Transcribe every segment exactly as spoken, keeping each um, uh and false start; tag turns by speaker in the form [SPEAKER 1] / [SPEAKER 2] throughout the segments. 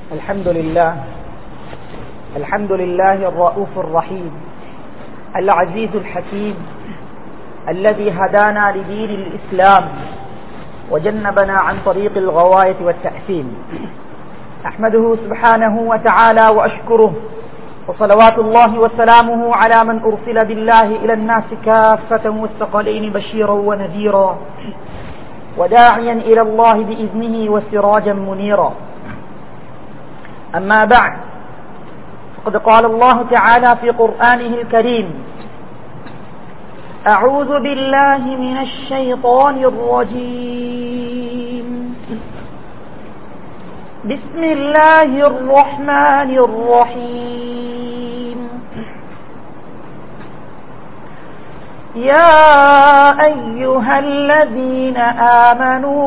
[SPEAKER 1] الحمد لله الحمد لله الرؤوف الرحيم العزيز الحكيم الذي هدانا لدين الإسلام وجنبنا عن طريق الغواية والتأثيم. أحمده سبحانه وتعالى وأشكره، وصلوات الله وسلامه على من أرسل بالله إلى الناس كافة والثقلين بشيرا ونذيرا وداعيا إلى الله بإذنه وسراجا منيرا. أما بعد، فقد قال الله تعالى في قرآنه الكريم: أعوذ بالله من الشيطان الرجيم، بسم الله الرحمن الرحيم. يا أيها الذين آمنوا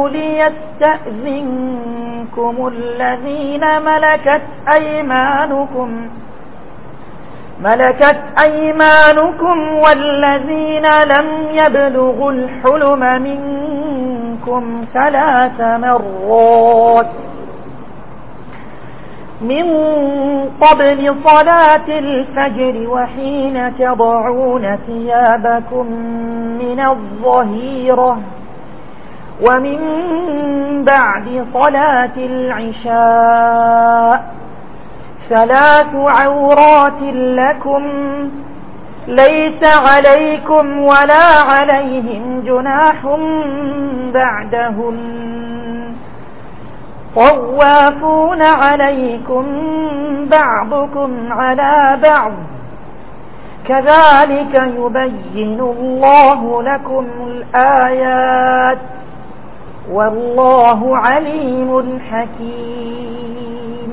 [SPEAKER 1] ليستأذنكم الذين ملكت أيمانكم ملكت أيمانكم والذين لم يبلغوا الحلم منكم ثلاث مرات من قبل صلاة الفجر وحين تضعون ثيابكم من الظهيرة ومن بعد صلاة العشاء، ثلاث عورات لكم ليس عليكم ولا عليهم جناح بعدهن، طوافون عليكم بعضكم على بعض، كذلك يبين الله لكم الآيات والله عليم حكيم.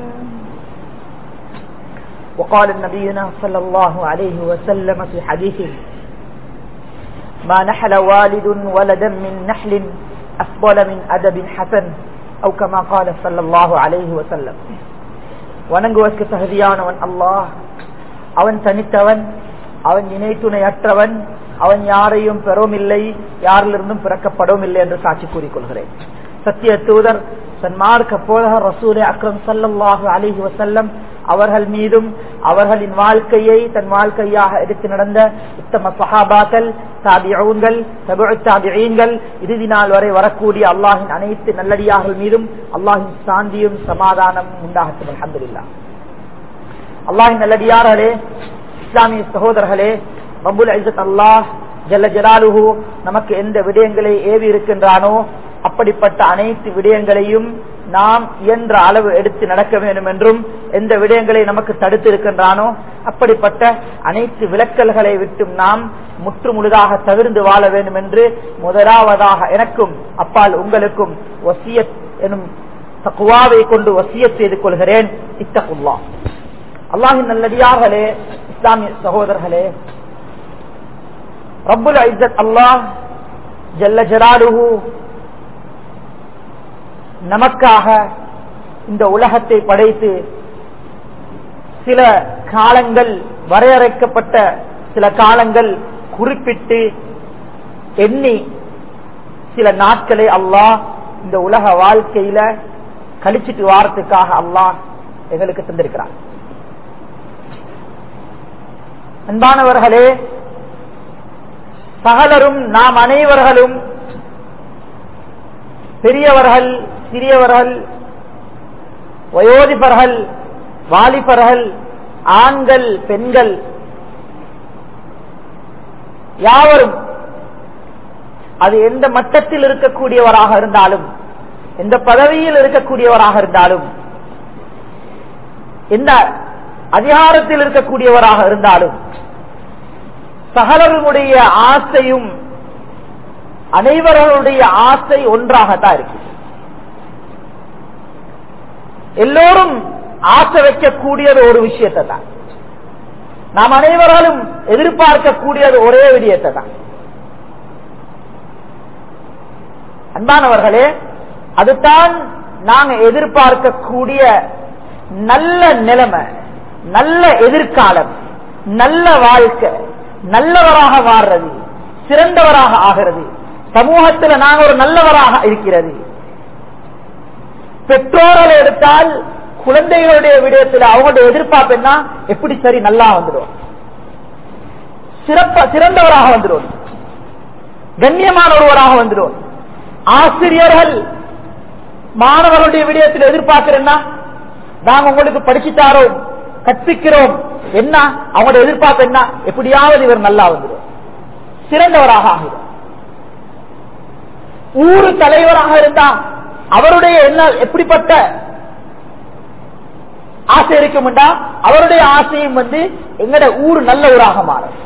[SPEAKER 1] وقال نبينا صلى الله عليه وسلم في حديثه: ما نحل والد ولدا من نحل أفضل من أدب حسن أو كما قال صلى الله عليه وسلم. வணங்குவதற்கு தகுதியானவன் அல்லாஹ். அவன் தனித்தவன், அவன் இணை துணையற்றவன், அவன் யாரையும் பெறவுமில்லை, யாரிலிருந்தும் பிறக்கப்படவும் இல்லை என்று சாட்சி கூறிக்கொள்கிறேன். சத்திய தூதர் சன்மார்க்க போதகர் ரசூலே அக்ரம் ஸல்லல்லாஹு அலைஹி வஸல்லம் அவர்கள் மீதும் அவர்களின் வாழ்க்கையை தன் வாழ்க்கையாக எடுத்து நடந்த உத்தம சஹாபாக்கள், தாபிஊன்கள், தபுஉ தாபிஈன்கள், இறுதி நாள் வரை வரக்கூடிய அல்லாஹின் அனைத்து நல்லடியார்கள் மீதும் அல்லாஹின் சாந்தியும் சமாதானம் உண்டாகட்டும். அல்ஹம்துலில்லாஹ். அல்லாஹின் நல்லடியார்களே, இஸ்லாமிய சகோதரர்களே, ரப்புல் இஸ்ஸத் அல்லாஹ் ஜல்ல ஜலாலுஹு நமக்கு எந்த விடயங்களை ஏவி இருக்கின்றானோ அப்படிப்பட்ட அனைத்து விடயங்களையும் நாம் இயன்ற அளவு எடுத்து நடக்க வேண்டும் என்றும், எந்த விடயங்களை நமக்கு தடுத்து இருக்கின்றானோ அப்படிப்பட்ட அனைத்து விலக்கல்களை விட்டும் நாம் முற்று முழுதாக தவிர்ந்து வாழ வேண்டும் என்று முதலாவதாக எனக்கும் அப்பால் உங்களுக்கும் வசியத் எனும் தக்வாவை கொண்டு வசியத் செய்து கொள்கிறேன். இத்தகுல்லாஹ். அல்லாஹின் நல்லடியார்களே, இஸ்லாமிய சகோதரர்களே, ரப்புல் இஸ்ஸத் அல்லாஹ் ஜல்ல ஜலாலுஹு நமக்காக இந்த உலகத்தை படைத்து சில காலங்கள், வரையறைக்கப்பட்ட சில காலங்கள் குறிப்பிட்டு எண்ணி சில நாட்களை அல்லாஹ் இந்த உலக வாழ்க்கையில கழிச்சிட்டு வாரத்துக்காக அல்லாஹ் எங்களுக்கு தந்திருக்கிறார். அன்பானவர்களே, சகலரும் நாம் அனைவர்களும் பெரியவர்கள், சிறியவர்கள், வயோதிபர்கள், வாலிபர்கள், ஆண்கள், பெண்கள், யாவரும் அது எந்த மட்டத்தில் இருக்கக்கூடியவராக இருந்தாலும், எந்த பதவியில் இருக்கக்கூடியவராக இருந்தாலும், எந்த அதிகாரத்தில் இருக்கக்கூடியவராக இருந்தாலும், சகலருடைய ஆசையும் அனைவர்களுடைய ஆசை ஒன்றாகத்தான் இருக்கு. எல்லோரும் ஆசை வைக்கக்கூடியது ஒரு விஷயத்தை தான். நாம் அனைவரும் எதிர்பார்க்கக்கூடியது ஒரே விடயத்தை தான். அன்பானவர்களே, அதுதான் நாங்க எதிர்பார்க்கக்கூடிய நல்ல நிலைமை, நல்ல எதிர்காலம், நல்ல வாழ்க்கை, நல்லவராக மாறுறது, சிறந்தவராக ஆகிறது, சமூகத்தில் நாங்கள் ஒரு நல்லவராக இருக்கிறது. பெற்றோர்கள் எடுத்தால் குழந்தைகளுடைய விடயத்தில் அவங்களுடைய எதிர்பார்ப்பு என்ன, எப்படி சரி நல்லா வந்துடும், சிறப்ப சிறந்தவராக வந்துடும், கண்ணியமான ஒருவராக வந்துடும். ஆசிரியர்கள் மாணவர்களுடைய விடயத்தில் எதிர்பார்க்கிறேன்னா, நாங்க உங்களுக்கு படிச்சுட்டாரோம், கற்பிக்கிறோம், என்ன அவங்களுடைய எதிர்பார்ப்பு என்ன, எப்படியாவது இவர் நல்லா வந்துடும், சிறந்தவராக ஆகிடும். ஊரு தலைவராக இருந்தா அவருடைய என்ன எப்படிப்பட்ட ஆசை இருக்கும்டா, அவருடைய ஆசையும் வந்து எங்கட ஊர் நல்ல ஊராக மாறும்.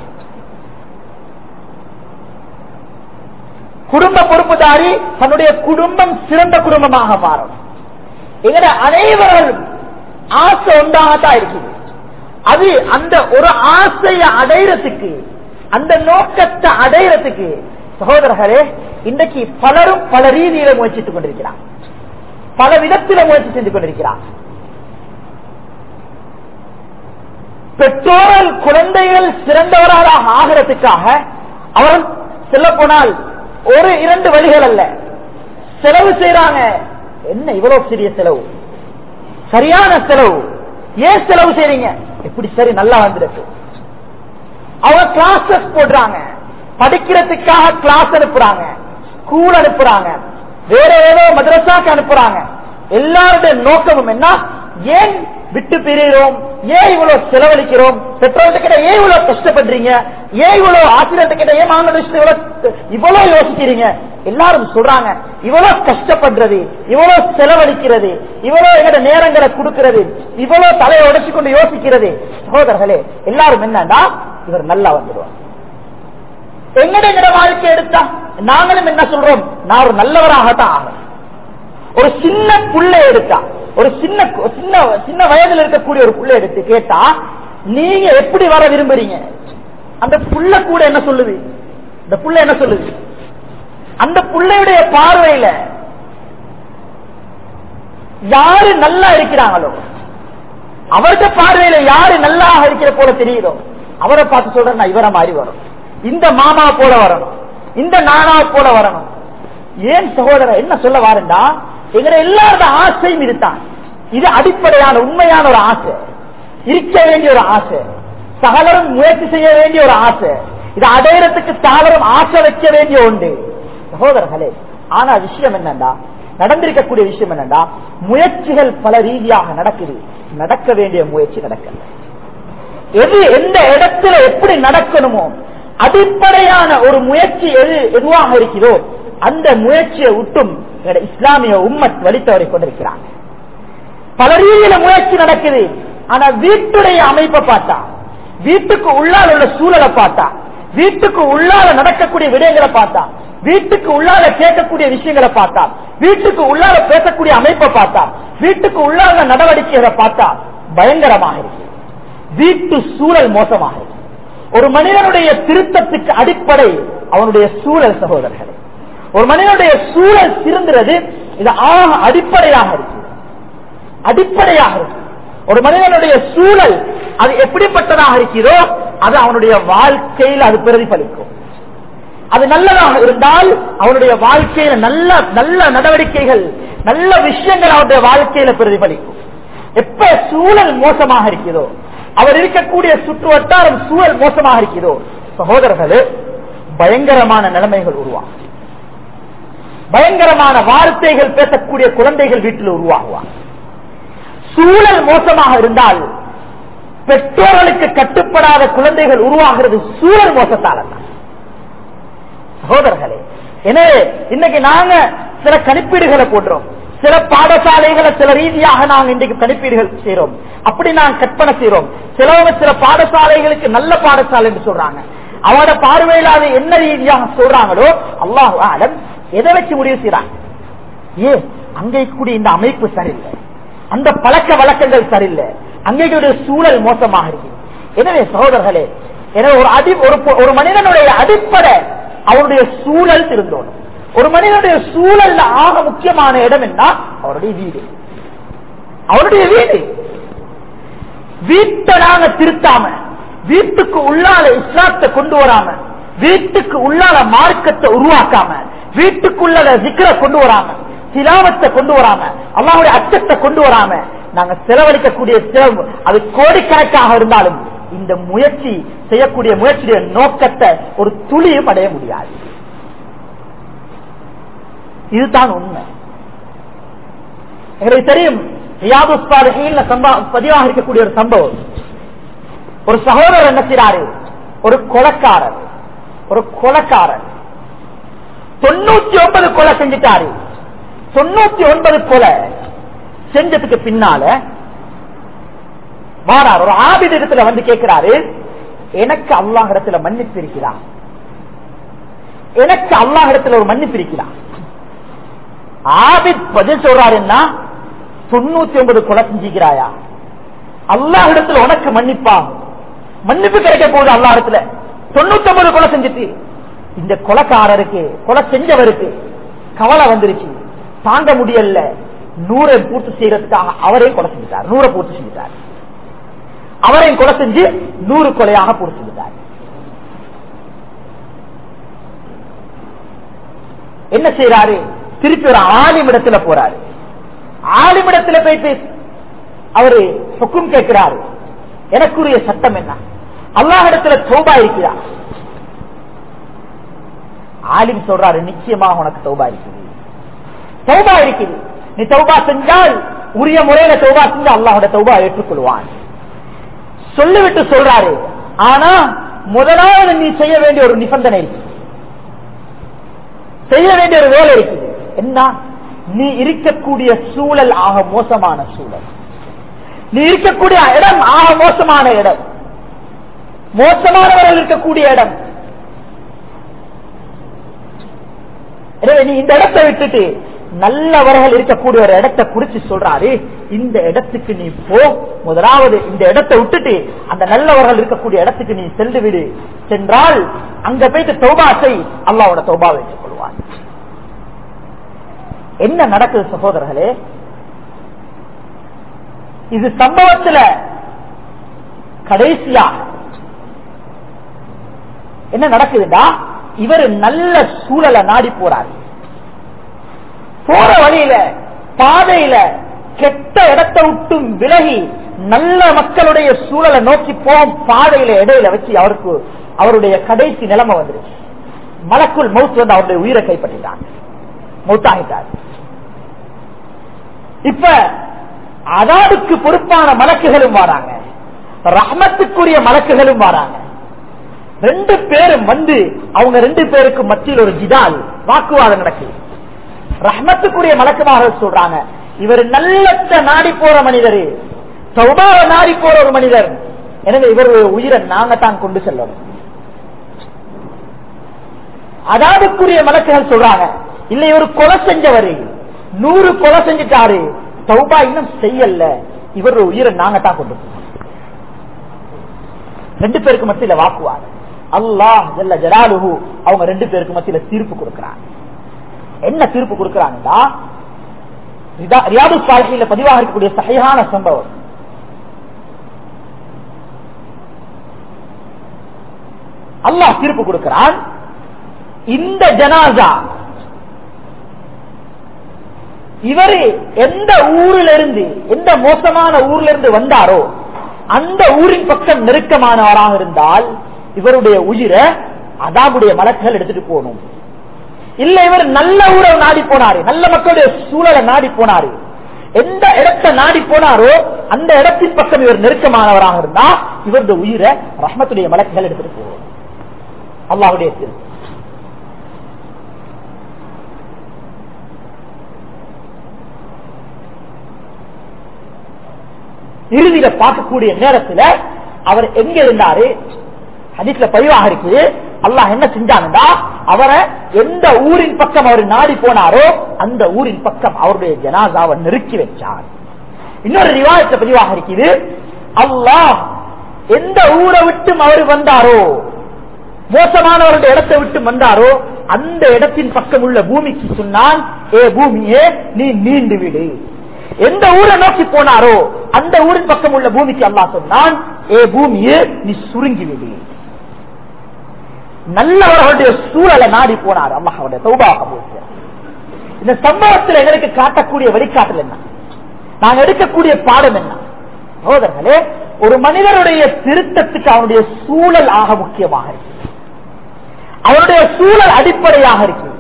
[SPEAKER 1] குடும்ப பொறுப்புதாரி தன்னுடைய குடும்பம் சிறந்த குடும்பமாக மாறும். எங்கட அனைவரும் ஆசை ஒன்றாகத்தான் இருக்குது. அது அந்த ஒரு ஆசையை அடையறதுக்கு, அந்த நோக்கத்தை அடையறதுக்கு சகோதரர்களே இன்றைக்கு பலரும் பல ரீதியில முயற்சித்துக் கொண்டிருக்கிறார், பல விதத்தில முயற்சி செஞ்சு கொண்டிருக்கிறார். பெற்றோர்கள் குழந்தைகள் சிறந்தவராக ஆகிறதுக்காக அவர் சொல்ல போனால் ஒரு இரண்டு வழிகள் அல்ல, செலவு செய்யறாங்க. என்ன இவ்வளவு சிறிய செலவு, சரியான செலவு, ஏன் செலவு செய்றீங்க, எப்படி சரி நல்லா வந்துருக்கு. அவங்க கிளாஸஸ் போடுறாங்க, படிக்கிறதுக்காக கிளாஸ் அனுப்புறாங்க, ஸ்கூல் அனுப்புறாங்க, வேற ஏதோ மதரசாக்கு அனுப்புறாங்க. எல்லாருடைய நோக்கமும் என்ன, ஏன் விட்டு பிரிகிறோம், ஏன் இவ்வளவு செலவழிக்கிறோம், பெற்றோர்கிட்ட கிட்ட ஏன் இவ்வளவு கஷ்டப்படுறீங்க, ஏன் இவ்வளவு ஆசிரியர்கிட்ட கிட்ட ஏன் மாணவர்கள் இவ்வளவு யோசிக்கிறீங்க. எல்லாரும் சொல்றாங்க, இவ்வளவு கஷ்டப்படுறது, இவ்வளவு செலவழிக்கிறது, இவ்வளவு எங்கட நேரங்களை கொடுக்கிறது, இவ்வளவு தலையை உடைச்சு கொண்டு யோசிக்கிறது. சகோதரர்களே எல்லாரும் என்னன்னா, இவர் நல்லா வந்துடுவார். எங்கட எங்கட வாழ்க்கை எடுத்தா நாங்களும் என்ன சொல்றோம், நான் ஒரு நல்லவராகத்தான் ஆகும். ஒரு சின்ன புள்ளை எடுத்தா, ஒரு சின்ன சின்ன சின்ன வயதில் இருக்கக்கூடிய ஒரு புள்ளை எடுத்து கேட்டா, நீங்க எப்படி வர விரும்புறீங்க, அந்த புள்ள கூட என்ன சொல்லுது, இந்த புள்ள என்ன சொல்லுது, அந்த புள்ளையுடைய பார்வையில யாரு நல்லா இருக்கிறாங்களோ, அவருடைய பார்வையில யாரு நல்லா இருக்கிற போல தெரியுதோ, அவரை பார்த்து சொல்ற நான் இவரை மாதிரி வரும், இந்த மாமா போல வரணும், இந்த நானா போல வரணும். ஏன் சகோதரர் என்ன சொல்ல வாருண்டா, எங்க எல்லாரோட ஆசையும் இதுதான். இது அடிப்படையான உண்மையான ஒரு ஆசை, இருக்க வேண்டிய ஒரு ஆசை, சகலரும் முயற்சி செய்ய வேண்டிய ஒரு ஆசை, இது அடையறதுக்கு சகலரும் ஆசை வைக்க வேண்டிய ஒன்று சகோதரர்களே. ஆனா விஷயம் என்னண்டா, நடந்திருக்கக்கூடிய விஷயம் என்னண்டா, முயற்சிகள் பல ரீதியாக நடக்குது, நடக்க வேண்டிய முயற்சி நடக்கல. எது எந்த இடத்துல எப்படி நடக்கணுமோ அடிப்படையான ஒரு முயற்சி எது எதுவாக இருக்கிறதோ அந்த முயற்சியை விட்டும் இஸ்லாமிய உம்மத் வலித்தவரை கொண்டிருக்கிறாங்க. பல ரீதியில முயற்சி நடக்குது. ஆனா வீட்டுடைய அமைப்பை பார்த்தா, வீட்டுக்கு உள்ளால உள்ள சூழலை பார்த்தா, வீட்டுக்கு உள்ளால நடக்கக்கூடிய விடயங்களை பார்த்தா, வீட்டுக்கு உள்ளால கேட்கக்கூடிய விஷயங்களை பார்த்தா, வீட்டுக்கு உள்ளால பேசக்கூடிய அமைப்பை பார்த்தா, வீட்டுக்கு உள்ளால நடவடிக்கைகளை பார்த்தா பயங்கரமாக இருக்கு. வீட்டு சூழல் மோசமாக இருக்கு. ஒரு மனிதனுடைய திருத்தத்துக்கு அடிப்படை அவனுடைய சூழல் சகோதரர்கள். ஒரு மனிதனுடைய சூழல் சிறந்தது, இது ஆக அடிப்படையாக இருக்கு, அடிப்படையாக இருக்கு. ஒரு மனிதனுடைய சூழல் அது எப்படிப்பட்டதாக இருக்கிறதோ அது அவனுடைய வாழ்க்கையில் அது பிரதிபலிக்கும். அது நல்லதாக இருந்தால் அவனுடைய வாழ்க்கையில நல்ல நல்ல நடவடிக்கைகள், நல்ல விஷயங்கள் அவருடைய வாழ்க்கையில பிரதிபலிக்கும். எப்ப சூழல் மோசமாக இருக்கிறதோ, அவர் இருக்கக்கூடிய சுற்று வட்டாரம் சூழல் மோசமாக இருக்கிறதோ சகோதரர்களே, பயங்கரமான நிலைமைகள் உருவாகும். பயங்கரமான வார்த்தைகள் பேசக்கூடிய குழந்தைகள் வீட்டில் உருவாகுவாங்க. சூழல் மோசமாக இருந்தால் பெற்றோர்களுக்கு கட்டுப்படாத குழந்தைகள் உருவாகிறது சூழல் மோசத்தால் தான் சகோதரர்களே. எனவே இன்னைக்கு நாங்க சில கணிப்பீடுகளை போடுறோம், சில பாடசாலைகளை சில ரீதியாக நாங்க இன்றைக்கு கணிப்பீடுகள் செய்யறோம். அப்படி நாங்க கற்பனை செய்யறோம். சிலவங்க சில பாடசாலைகளுக்கு நல்ல பாடசாலை என்று சொல்றாங்க. அவனோட பார்வையில் அது என்ன ரீதியாக சொல்றாங்களோ அல்லாஹ் ஆலம் எதை வச்சு முடிவு செய்யறாங்க. ஏ அங்கே கூடிய இந்த அமைப்பு சரியில்லை, அந்த பழக்க வழக்கங்கள் சரியில்லை, அங்கே சூழல் மோசமாக இருக்கு. எனவே சகோதரர்களே, எனவே ஒரு அடி ஒரு மனிதனுடைய அடிப்படை அவருடைய சூழல் திருந்தோணும். ஒரு மனிதனுடைய சூழல்ல ஆக முக்கியமான இடம் என்ன, அவருடைய வீடு. அவருடைய வீடு வீட்டை நாங்க திருத்தாம, வீட்டுக்கு உள்ளால இஸ்லாத்தை கொண்டு வராம, வீட்டுக்கு உள்ளால மார்க்கத்தை உருவாக்காம, வீட்டுக்குள்ள ஜிக்ர கொண்டு வராம, திலாவத்தை கொண்டு வராம, அல்லாஹ்வுடைய அச்சத்தை கொண்டு வராம, நாங்க செலவழிக்கக்கூடிய செலவு அது கோடிக்கணக்காக இருந்தாலும் இந்த முயற்சி செய்யக்கூடிய முயற்சியுடைய நோக்கத்தை ஒரு துளியும் அடைய முடியாது. இதுதான் உண்மை. எங்களுக்கு தெரியும் ரியாதுஸ் ஸாலிஹீன்ல பதிவாக இருக்கக்கூடிய ஒரு சம்பவம். ஒரு சகோதரர் என்ன செய்றாரு, ஒரு கொலைக்காரர் ஒரு கொலைக்காரர் தொண்ணூத்தி ஒன்பது கொலை செஞ்சிட்டாரு. தொண்ணூத்தி ஒன்பது கொலை செஞ்சதுக்கு பின்னால வாரார் ஒரு ஆபித் இடத்துல வந்து கேட்கிறாரு, எனக்கு அல்லாஹ் இடத்துல மன்னிப்பு இருக்கிறார், எனக்கு அல்லாஹ் இடத்துல ஒரு மன்னிப்பு இருக்கிறார். ஆபித் பதில் சொல்றாருன்னா, தொண்ணூத்தி ஒன்பது கொலை செஞ்சுக்கிறாயா, அல்லாஹ் இடத்துல உனக்கு மன்னிப்பா, மன்னிப்பு கிடைக்க போகுது அல்லாஹ் இடத்துல. தொண்ணூத்தி ஒன்பது கொலை செஞ்சுட்டு இந்த கொலைக்காரருக்கு கொலை செஞ்சவருக்கு கவலை வந்துருச்சு, தாங்க முடியல, நூறை பூர்த்தி செய்யறதுக்காக அவரையும் கொலை செஞ்சுட்டார். நூறை பூர்த்தி செஞ்சுட்டார், அவரையும் கொலை செஞ்சு நூறு கொலையாக பூர்த்தி செஞ்சுட்டார். என்ன செய்யறாரு, திருப்பி ஒரு ஆலிமிடத்துல போறாரு. ஆலிமிடத்துல போயிட்டு அவரு ஹுக்கும் கேட்கிறாரு, எனக்குரிய சட்டம் என்ன, அல்லாஹ்விடத்துல தௌபா இருக்கிறார். ஆலிம் சொல்றாரு, நிச்சயமாக உனக்கு தௌபா இருக்குது, தௌபா இருக்குது. நீ தௌபா செஞ்சால் உரிய முறையில தௌபா செஞ்சு அல்லாஹோட தௌபா ஏற்றுக்கொள்வான் சொல்லிவிட்டு சொல்றாரு. ஆனா முதலாவது நீ செய்ய வேண்டிய ஒரு நிபந்தனை இருக்கு, செய்ய வேண்டிய ஒரு வேலை இருக்குது. என்ன, நீ இருக்கக்கூடிய சூழல் ஆக மோசமான சூழல், நீ இருக்கக்கூடிய இடம் ஆக மோசமான இடம், மோசமானவர்கள் இருக்கக்கூடிய இடம். எனவே நீ இந்த இடத்தை விட்டுட்டு நல்லவர்கள் இருக்கக்கூடிய ஒரு இடத்தை குறிச்சு சொல்றாரு, இந்த இடத்துக்கு நீ போ, முதலாவது இந்த இடத்தை விட்டுட்டு அந்த நல்லவர்கள் இருக்கக்கூடிய இடத்துக்கு நீ சென்று விடு, சென்றால் அங்க போயிட்டு தௌபா செய், அல்லாஹ்வோட தௌபா வைத்துக் கொள்வான். என்ன நடக்குது சகோதரர்களே, இது சம்பவத்துல கடைசியா என்ன நடக்குதுன்னா, இவர் நல்ல சூழலை நாடி போறாரு. போற வழியில பாதையில கெட்ட இடத்தை விட்டும் விலகி நல்ல மக்களுடைய சூழலை நோக்கி போகும் பாதையில இடையில வச்சு அவருக்கு அவருடைய கடைசி நிலைமை வந்துருச்சு. மலக்குள் மவுத் வந்து அவருடைய உயிரை கைப்பற்றிட்டாங்க, மவுத்தாகிட்டார். இப்ப அதாவுக்கு பொறுப்பான மலக்குகளும் வராங்க, ரஹ்மத்துக்குரிய மலக்குகளும் வராங்க. ரெண்டு பேரும் வந்து அவங்க ரெண்டு பேருக்கு மத்தியில் ஒரு ஜிதால் வாக்குவாதம் நடக்குது. ரஹ்மத்துக்குரிய மலக்குமாக சொல்றாங்க, இவர் நல்லத்த நாடி போற மனிதர், தௌபாவை நாடி போற ஒரு மனிதர், எனவே இவருடைய உயிரை நாங்க தான் கொண்டு செல்லணும். அதாவுக்குரிய மலக்குகள் சொல்றாங்க, இல்ல இவர் கொலை செஞ்சவர், நூறு கொலை செஞ்சுட்டாரு, தௌபா இன்னும் செய்யல, இவருடைய உயிரை நாங்க தான் கொண்டு போறோம். ரெண்டு பேருக்கு மத்தியில வாக்குவாதம். அல்லாஹ் ஜல்ல ஜலாலுஹு அவங்க ரெண்டு பேருக்கு மத்தியில தீர்ப்பு கொடுக்கிறாங்க. என்ன தீர்ப்பு கொடுக்கிறாங்கன்னா, ரியாதுஸ் ஸாலிஹீன்ல பதிவாக இருக்கக்கூடிய சஹீஹான சம்பவம். அல்லாஹ் தீர்ப்பு கொடுக்கிறான், இந்த ஜனாசா இவரு எந்த ஊரில் இருந்து எந்த மோசமான ஊர்ல இருந்து வந்தாரோ அந்த ஊரின் பக்கம் நெருக்கமானவராக இருந்தால் இவருடைய உயிரை அதாவுடைய மலக்குகள் எடுத்துட்டு போகணும். இல்ல இவர் நல்ல ஊரை நாடி போனாரு, நல்ல மக்களுடைய சூழலை நாடி போனாரு, எந்த இடத்தை நாடி போனாரோ அந்த இடத்தின் பக்கம் இவர் நெருக்கமானவராக இருந்தா இவருடைய உயிரை ரஹ்மத்துடைய மலக்குகள் எடுத்துட்டு போகணும். அல்லாஹ்வுடைய தீர்ப்பு. இறுதியில பார்க்கக்கூடிய நேரத்தில் அவர் எங்க இருந்தாரு, ஹதீஸ்ல பதிவாக இருக்கு. அல்லாஹ் என்ன செஞ்சானுண்டா, அவரை எந்த ஊரின் பக்கம் அவர் நாடி போனாரோ அந்த ஊரின் பக்கம் அவருடைய ஜனாசாவை நெருக்கி வச்சார். இன்னொரு ரிவாயத்துல பதிவாக இருக்குது, அல்லாஹ் எந்த ஊரை விட்டு அவர் வந்தாரோ, மோசமானவருடைய இடத்தை விட்டு வந்தாரோ அந்த இடத்தின் பக்கம் உள்ள பூமிக்கு சொன்னான், ஏ பூமியே நீ நீண்டு விடு. எந்த ஊரை நோக்கி போனாரோ அந்த ஊரின் பக்கம் உள்ள பூமிக்கு அல்லாஹ் சொன்னான், ஏ பூமியே நீ சுருங்கி விடு. நல்லவர்களுடைய சூழலை நாடி போனார். அல்லாஹ்வுடைய தௌபா கபூல். இந்த சம்பவத்தில் எங்களுக்கு காட்டக்கூடிய வழிகாட்டல் என்ன, நாங்க எடுக்கக்கூடிய பாடம் என்ன சகோதரர்களே? ஒரு மனிதனுடைய திருத்தத்துக்கு அவனுடைய சூழல் ஆக முக்கியமாக இருக்கு. அவனுடைய சூழல் அடிப்படையாக இருக்கு.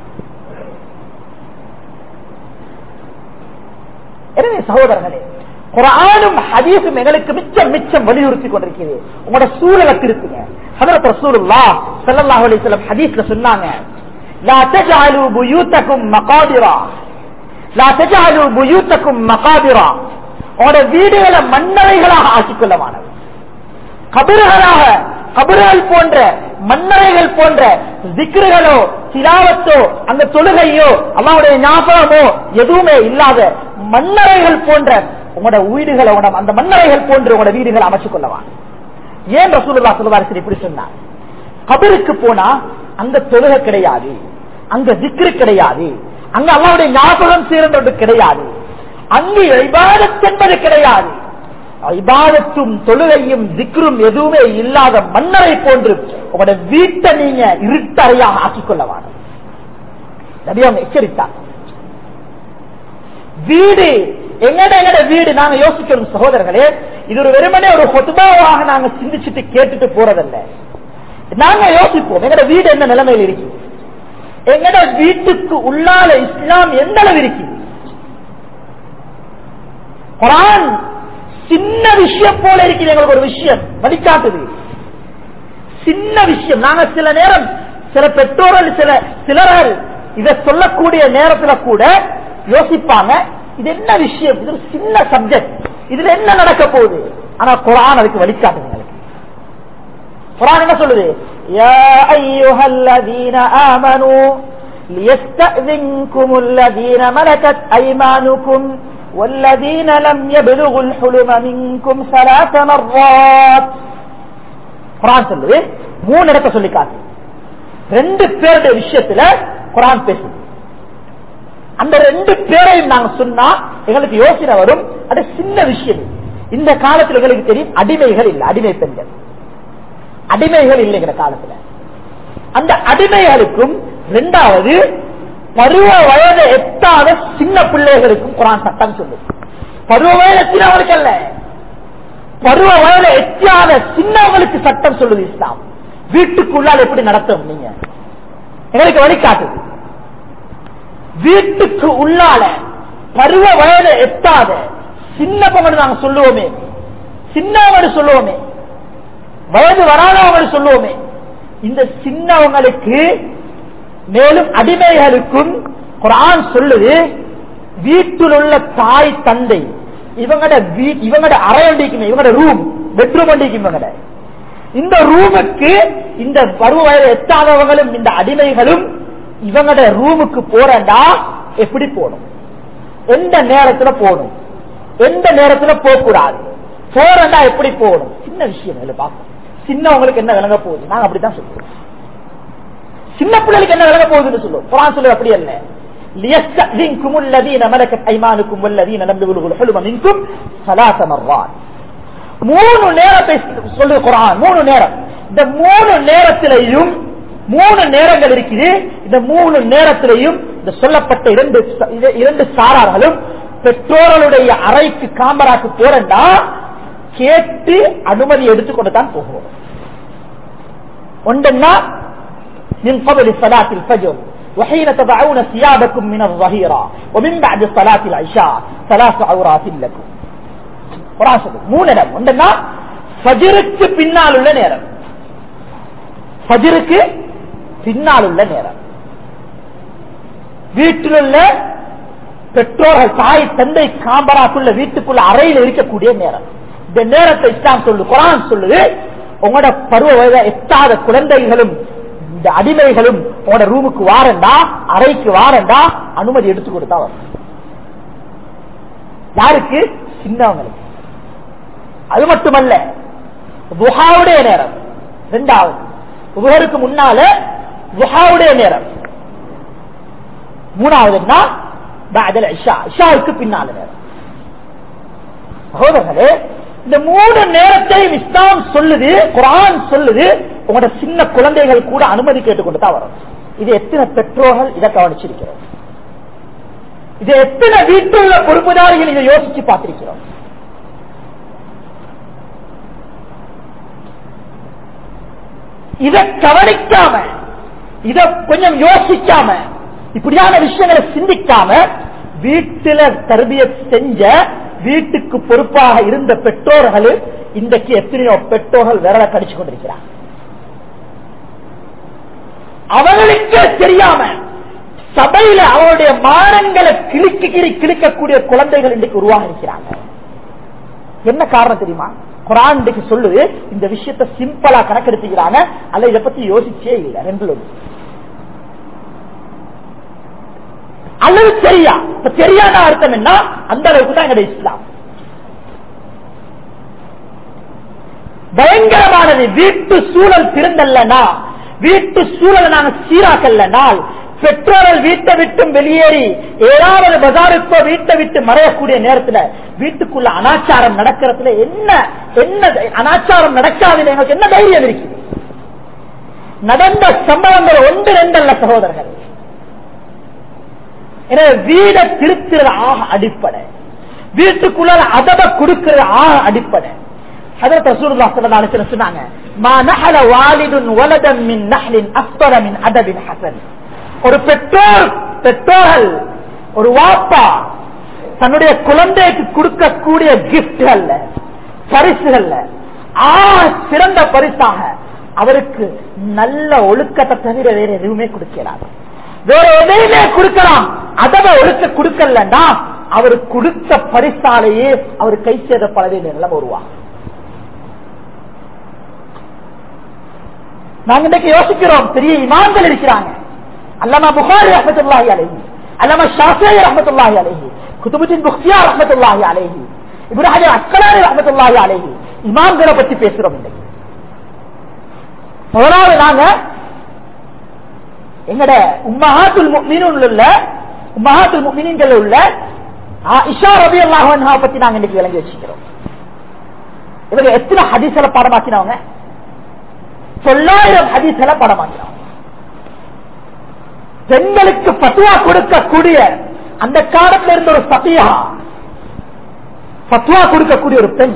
[SPEAKER 1] எனவே சகோதரர்களே, குர்ஆனும் ஹதீஸும் எங்களுக்கு மிச்சம் மிச்சம் வலியுறுத்தி கொண்டிருக்கிறது. உங்களோட சூழலை திருத்துங்க. ஹஜ்ரத் ரசூலுல்லாஹ் ஸல்லல்லாஹு அலைஹி வஸல்லம் ஹதீஸ்ல சொன்னாங்க, லா தஜஅலு புயூதகும் மகாபிரா, லா தஜஅலு புயூதகும் மகாபிரா. உங்களோட வீடுகளை மண்ணறைகளாக ஆக்கிக்கொள்ளவானது. கபறுகளாக, கபறுகள் போன்ற மண்ணறைகள் போன்ற திக்ருகளோ திலாவத்தோ அந்த தொழுகையோ அல்லாஹ்வுடைய ஞாபகமோ எதுவுமே இல்லாத மண்ணறைகள் போன்ற உங்களோட வீடுகளை அந்த மண்ணறைகள் போன்று உங்களோட வீடுகளை அமைச்சுக் கொள்ளவான். ஏன் ரசூலுல்லாஹ் ஸல்லல்லாஹு அலைஹி வஸல்லம் இப்படி சொன்னார்? கபருக்கு போனா அங்க தொழுகை கிடையாது, அங்க திக்ரு கிடையாது, அங்க அல்லாஹ்வுடைய ஞாபகம் சேர்ந்தது கிடையாது, அங்கு இபாதத் என்பது கிடையாது. இபாதத்தும் தொழுகையும் திக்ரும் எதுவுமே இல்லாத மன்னரை போன்று உங்களோட வீட்டை நீங்க இருட்டறையாக ஆக்கிக் கொள்ளவான எச்சரித்தார். வீடு எங்கட எங்கட வீடு நாங்க யோசிக்கணும் சகோதரர்களே. இது ஒரு வெறுமனே ஒரு ஹுத்பாவாக நாங்க சிந்திச்சுட்டு கேட்டுட்டு போறதல்ல. நாங்க யோசிப்போம் எங்கட வீடு என்ன நிலைமையில் இருக்கு, எங்கட வீட்டுக்கு உள்ளால இஸ்லாம் எந்த அளவு இருக்கு. குர்ஆன் சின்ன விஷயம் போல இருக்குது. எங்களுக்கு ஒரு விஷயம் வழிகாட்டுது, சின்ன விஷயம். நாங்க சில நேரம் சில பெற்றோர்கள் சில சிலர்கள் இதை சொல்லக்கூடிய நேரத்துல கூட யோசிப்பாங்க, இது என்ன விஷயம், இது ஒரு சின்ன சப்ஜெக்ட், இதுல என்ன நடக்க போகுது. ஆனா குர்ஆன் அதுக்கு வழிகாட்டுது. எங்களுக்கு குர்ஆன் என்ன சொல்லுது? யா அய்யுஹல்லதீன ஆமனூ லியஸ்தஅذின்குமுல்லதீன மலகத் ஐமானுக்கும் والذين لم يبلغوا الحلم منكم ثلاث مرات. குர்ஆன் சொல்லுது, மூணு இடத்தை சொல்லி காட்டு. ரெண்டு பேருடைய விஷயத்துல குர்ஆன் பேசுது. அந்த ரெண்டு பேரையும் நாங்க சொன்னா எங்களுக்கு யோசனை வரும், அது சின்ன விஷயம். இந்த காலத்துல எங்களுக்கு தெரியும் அடிமைகள் இல்லை, அடிமை பெண்கள், அடிமைகள் இல்லைங்கிற காலத்துல அந்த அடிமைகளுக்கும் இரண்டாவது பருவ வயது எட்டாத சின்ன பிள்ளைகளுக்கும் குர்ஆன் சட்டம் சொல்லுது. பருவ வயது எத்தினவங்களுக்கு அல்ல, பருவ வயது எட்டாத சின்னவங்களுக்கு சட்டம் சொல்லுது இஸ்லாம். வீட்டுக்குள்ளால் எப்படி நடத்தும் நீங்க எங்களுக்கு வழிகாட்டுது. வீட்டுக்கு உள்ளால பருவ வயது எட்டாத சின்னவங்க நாங்க சொல்லுவோமே, சின்னவங்க சொல்லுவோமே, வயது வராதவங்க சொல்லுவோமே, இந்த சின்னவங்களுக்கு மேலும் அடிமைகளுக்கும் குர்ஆன் சொல்லுது, வீட்டில் உள்ள தாய் தந்தை இவங்கட இவங்கட அறை ஒண்டிக்குமே, இவங்கட ரூம் பெட்ரூம் ஒண்டிக்கும், இவங்கட இந்த ரூமுக்கு இந்த பருவ வயது எட்டாதவங்களும் இந்த அடிமைகளும் இவங்கட ரூமுக்கு போறண்டா எப்படி போகணும், எந்த நேரத்துல போகணும், எந்த நேரத்துல போக கூடாது, போறண்டா எப்படி போகணும். சின்ன விஷயம் பார்ப்போம். சின்னவங்களுக்கு என்ன விளங்க போகுது, நாங்க அப்படித்தான் சொல்லுவோம். சின்ன பிள்ளைகளுக்கு என்ன விளங்க போகுதுன்னு சொல்லுவோம். குர்ஆன் சொல்லுது அப்படி அல்ல. லியஸ்தஅذின்குமுல்லதீன மலகத் ஐமானுக்கும் வல்லதீன லம் யபலுகுல் ஹுல்ம மின்கும் ثلاث مرات. மூணு நேரத்தை சொல்லுது குர்ஆன். மூணு நேரம். இந்த மூணு நேரத்திலையும் மூணு நேரங்கள் இருக்குது. இந்த மூணு நேரத்திலையும் இந்த சொல்லப்பட்ட இரண்டு இரண்டு சாரார்களும் பெற்றோர்களுடைய அறைக்கு காமராக்கு போறண்டா கேட்டு அனுமதி எடுத்துக்கொண்டு தான் போகிறோம். ஒன்றா من قبل صلاة الفجر وحين تضعون ثيابكم من الظهيرة ومن بعد صلاة العشاء ثلاث عورات لكم. மூணு நேரம். ஒன்றா ஃபஜ்ருக்கு பின்னால் உள்ள நேரம், ஃபஜ்ருக்கு பின்னால் உள்ள நேரம், வீட்டில் உள்ள பெற்றோர்கள் தாய் தந்தை காம்பராக்குள்ள வீட்டுக்குள்ள அறையில் இருக்கக்கூடிய நேரம். இந்த நேரத்தை இஸ்லாம் சொல்லு, குர்ஆன் சொல்லுது, உங்களோட பருவ வயது எட்டாத குழந்தைகளும் இந்த அடிமைகளும் உங்களோட ரூமுக்கு வாரண்டா, அறைக்கு வாரண்டா அனுமதி எடுத்து கொடுத்தா வரும். யாருக்கு? சின்னவங்களுக்கு. அது மட்டுமல்ல, துஹாவுடைய நேரம் இரண்டாவது, துஹருக்கு முன்னால துஹாவுடைய நேரம். மூணாவது என்ன? பஅதல் இஷா, இஷாவுக்கு பின்னால நேரம். சகோதரர்களே, இந்த மூணு நேரத்தையும் இஸ்லாம் சொல்லுது, குர்ஆன் சொல்லுது, உங்களோட சின்ன குழந்தைகள் கூட அனுமதி கேட்டுக்கொண்டு தான் வரும். இது எத்தனை பெற்றோர்கள் இதை கவனிச்சிருக்கிறோம்? இது எத்தனை வீட்டுள்ள பொறுப்புதாரிகள் இதை யோசிச்சு பார்த்திருக்கிறோம். இதை கவனிக்காம, இத கொஞ்சம் யோசிக்காம, இப்படியான விஷயங்களை சிந்திக்காம வீட்டில தர்பியத் செஞ்ச வீட்டுக்கு பொறுப்பாக இருந்த பெற்றோர்கள் இன்றைக்கு எத்தனையோ பெற்றோர்கள் விரல கடிச்சு கொண்டிருக்கிறார். அவர்களுக்கே தெரியாம சபையில அவருடைய மானங்களை கிழிக்க கிளி கிழிக்கக்கூடிய குழந்தைகள் இன்றைக்கு உருவாக இருக்கிறாங்க. என்ன காரணம் தெரியுமா? குர்ஆன் இன்றைக்கு சொல்லுது, இந்த விஷயத்தை சிம்பிளா கணக்கெடுத்துக்கிறாங்க, அல்ல இதை பத்தி யோசிச்சே இல்லை. ரெண்டு அல்லது தெரியா, தெரியாத அர்த்தம் என்ன? அந்த அளவுக்கு தான் எங்களுடைய இஸ்லாம் பயங்கரமானது. வீட்டு சூழல் திருந்தல்லனா, வீட்டு சூழலை நாங்க சீராக்கல்னால், பெற்றோர்கள் வீட்டை விட்டு வெளியேறி ஏதாவது பஜாருக்கோ வீட்டை விட்டு மறையக்கூடிய நேரத்தில் வீட்டுக்குள்ள அனாச்சாரம் நடக்கிறதுல என்ன என்ன அனாச்சாரம் நடக்காது எங்களுக்கு என்ன தைரியம் இருக்கு? நடந்த சம்பவங்கள் ஒன்று ரெண்டல்ல சகோதரர்கள். எனவே வீடை திருத்துறது ஆக அடிப்படை, வீட்டுக்குள்ள அதப கொடுக்கிறது ஆக அடிப்படை. ஹஜ்ரத் ரசூலுல்லாஹ் ஸல்லல்லாஹு அலைஹி வஸல்லம் சொன்னாங்க, மா நஹல வாலிதுன் வலதன் மின் நஹ்லின் அஃபர மின் அதபின் ஹஸன். ஒரு பெற்றோர் பெற்றோர்கள் ஒரு வாப்பா தன்னுடைய குழந்தைக்கு கொடுக்கக்கூடிய கிஃப்ட்கள் பரிசுகள் ஆ சிறந்த பரிசாக அவருக்கு நல்ல ஒழுக்கத்தை தவிர வேற எதுவுமே கொடுக்கிறார். வேற எதையுமே கொடுக்கலாம், அதவ ஒழுக்க கொடுக்கலன்னா அவர் கொடுத்த பரிசாலேயே அவர் கை சேதப்பட வேண்டிய நிலைமை உருவாகும். நாங்க இன்றைக்கு யோசிக்கிறோம், பெரிய இமாம்கள் இருக்கிறாங்க, அல்லாமா புகாரி ரஹ்மத்துல்லாஹி அலைஹி, அல்லாமா ஷாஃபிஈ ரஹ்மத்துல்லாஹி அலைஹி, குதுபுதீன் புக்தியார் ரஹ்மத்துல்லாஹி அலைஹி, இப்னு ஹஜர் அஸ்கலானி ரஹ்மத்துல்லாஹி அலைஹி, இமாம்களை பத்தி பேசுறோம். இன்னைக்கு முதலாவது நாங்க எங்கட உம்மஹாத்துல் முஃமினீன் உள்ள உம்மஹாத்துல் முஃமினீன்கள் உள்ள ஆயிஷா ரலியல்லாஹு அன்ஹா பத்தி நாங்க இன்னைக்கு விளங்கி வச்சிருக்கிறோம். இவங்க எத்தனை ஹதீஸ்ல பாடமாக்கினவங்க? தொள்ளாயிரம் ஹதீஸ்ல பாடமாக்கினவங்க. பெண்களுக்கு பத்துவா கொடுக்கக்கூடிய அந்த காலத்தில் இருந்த ஒரு சபியா, பத்துவா கொடுக்கக்கூடிய ஒரு பெண்,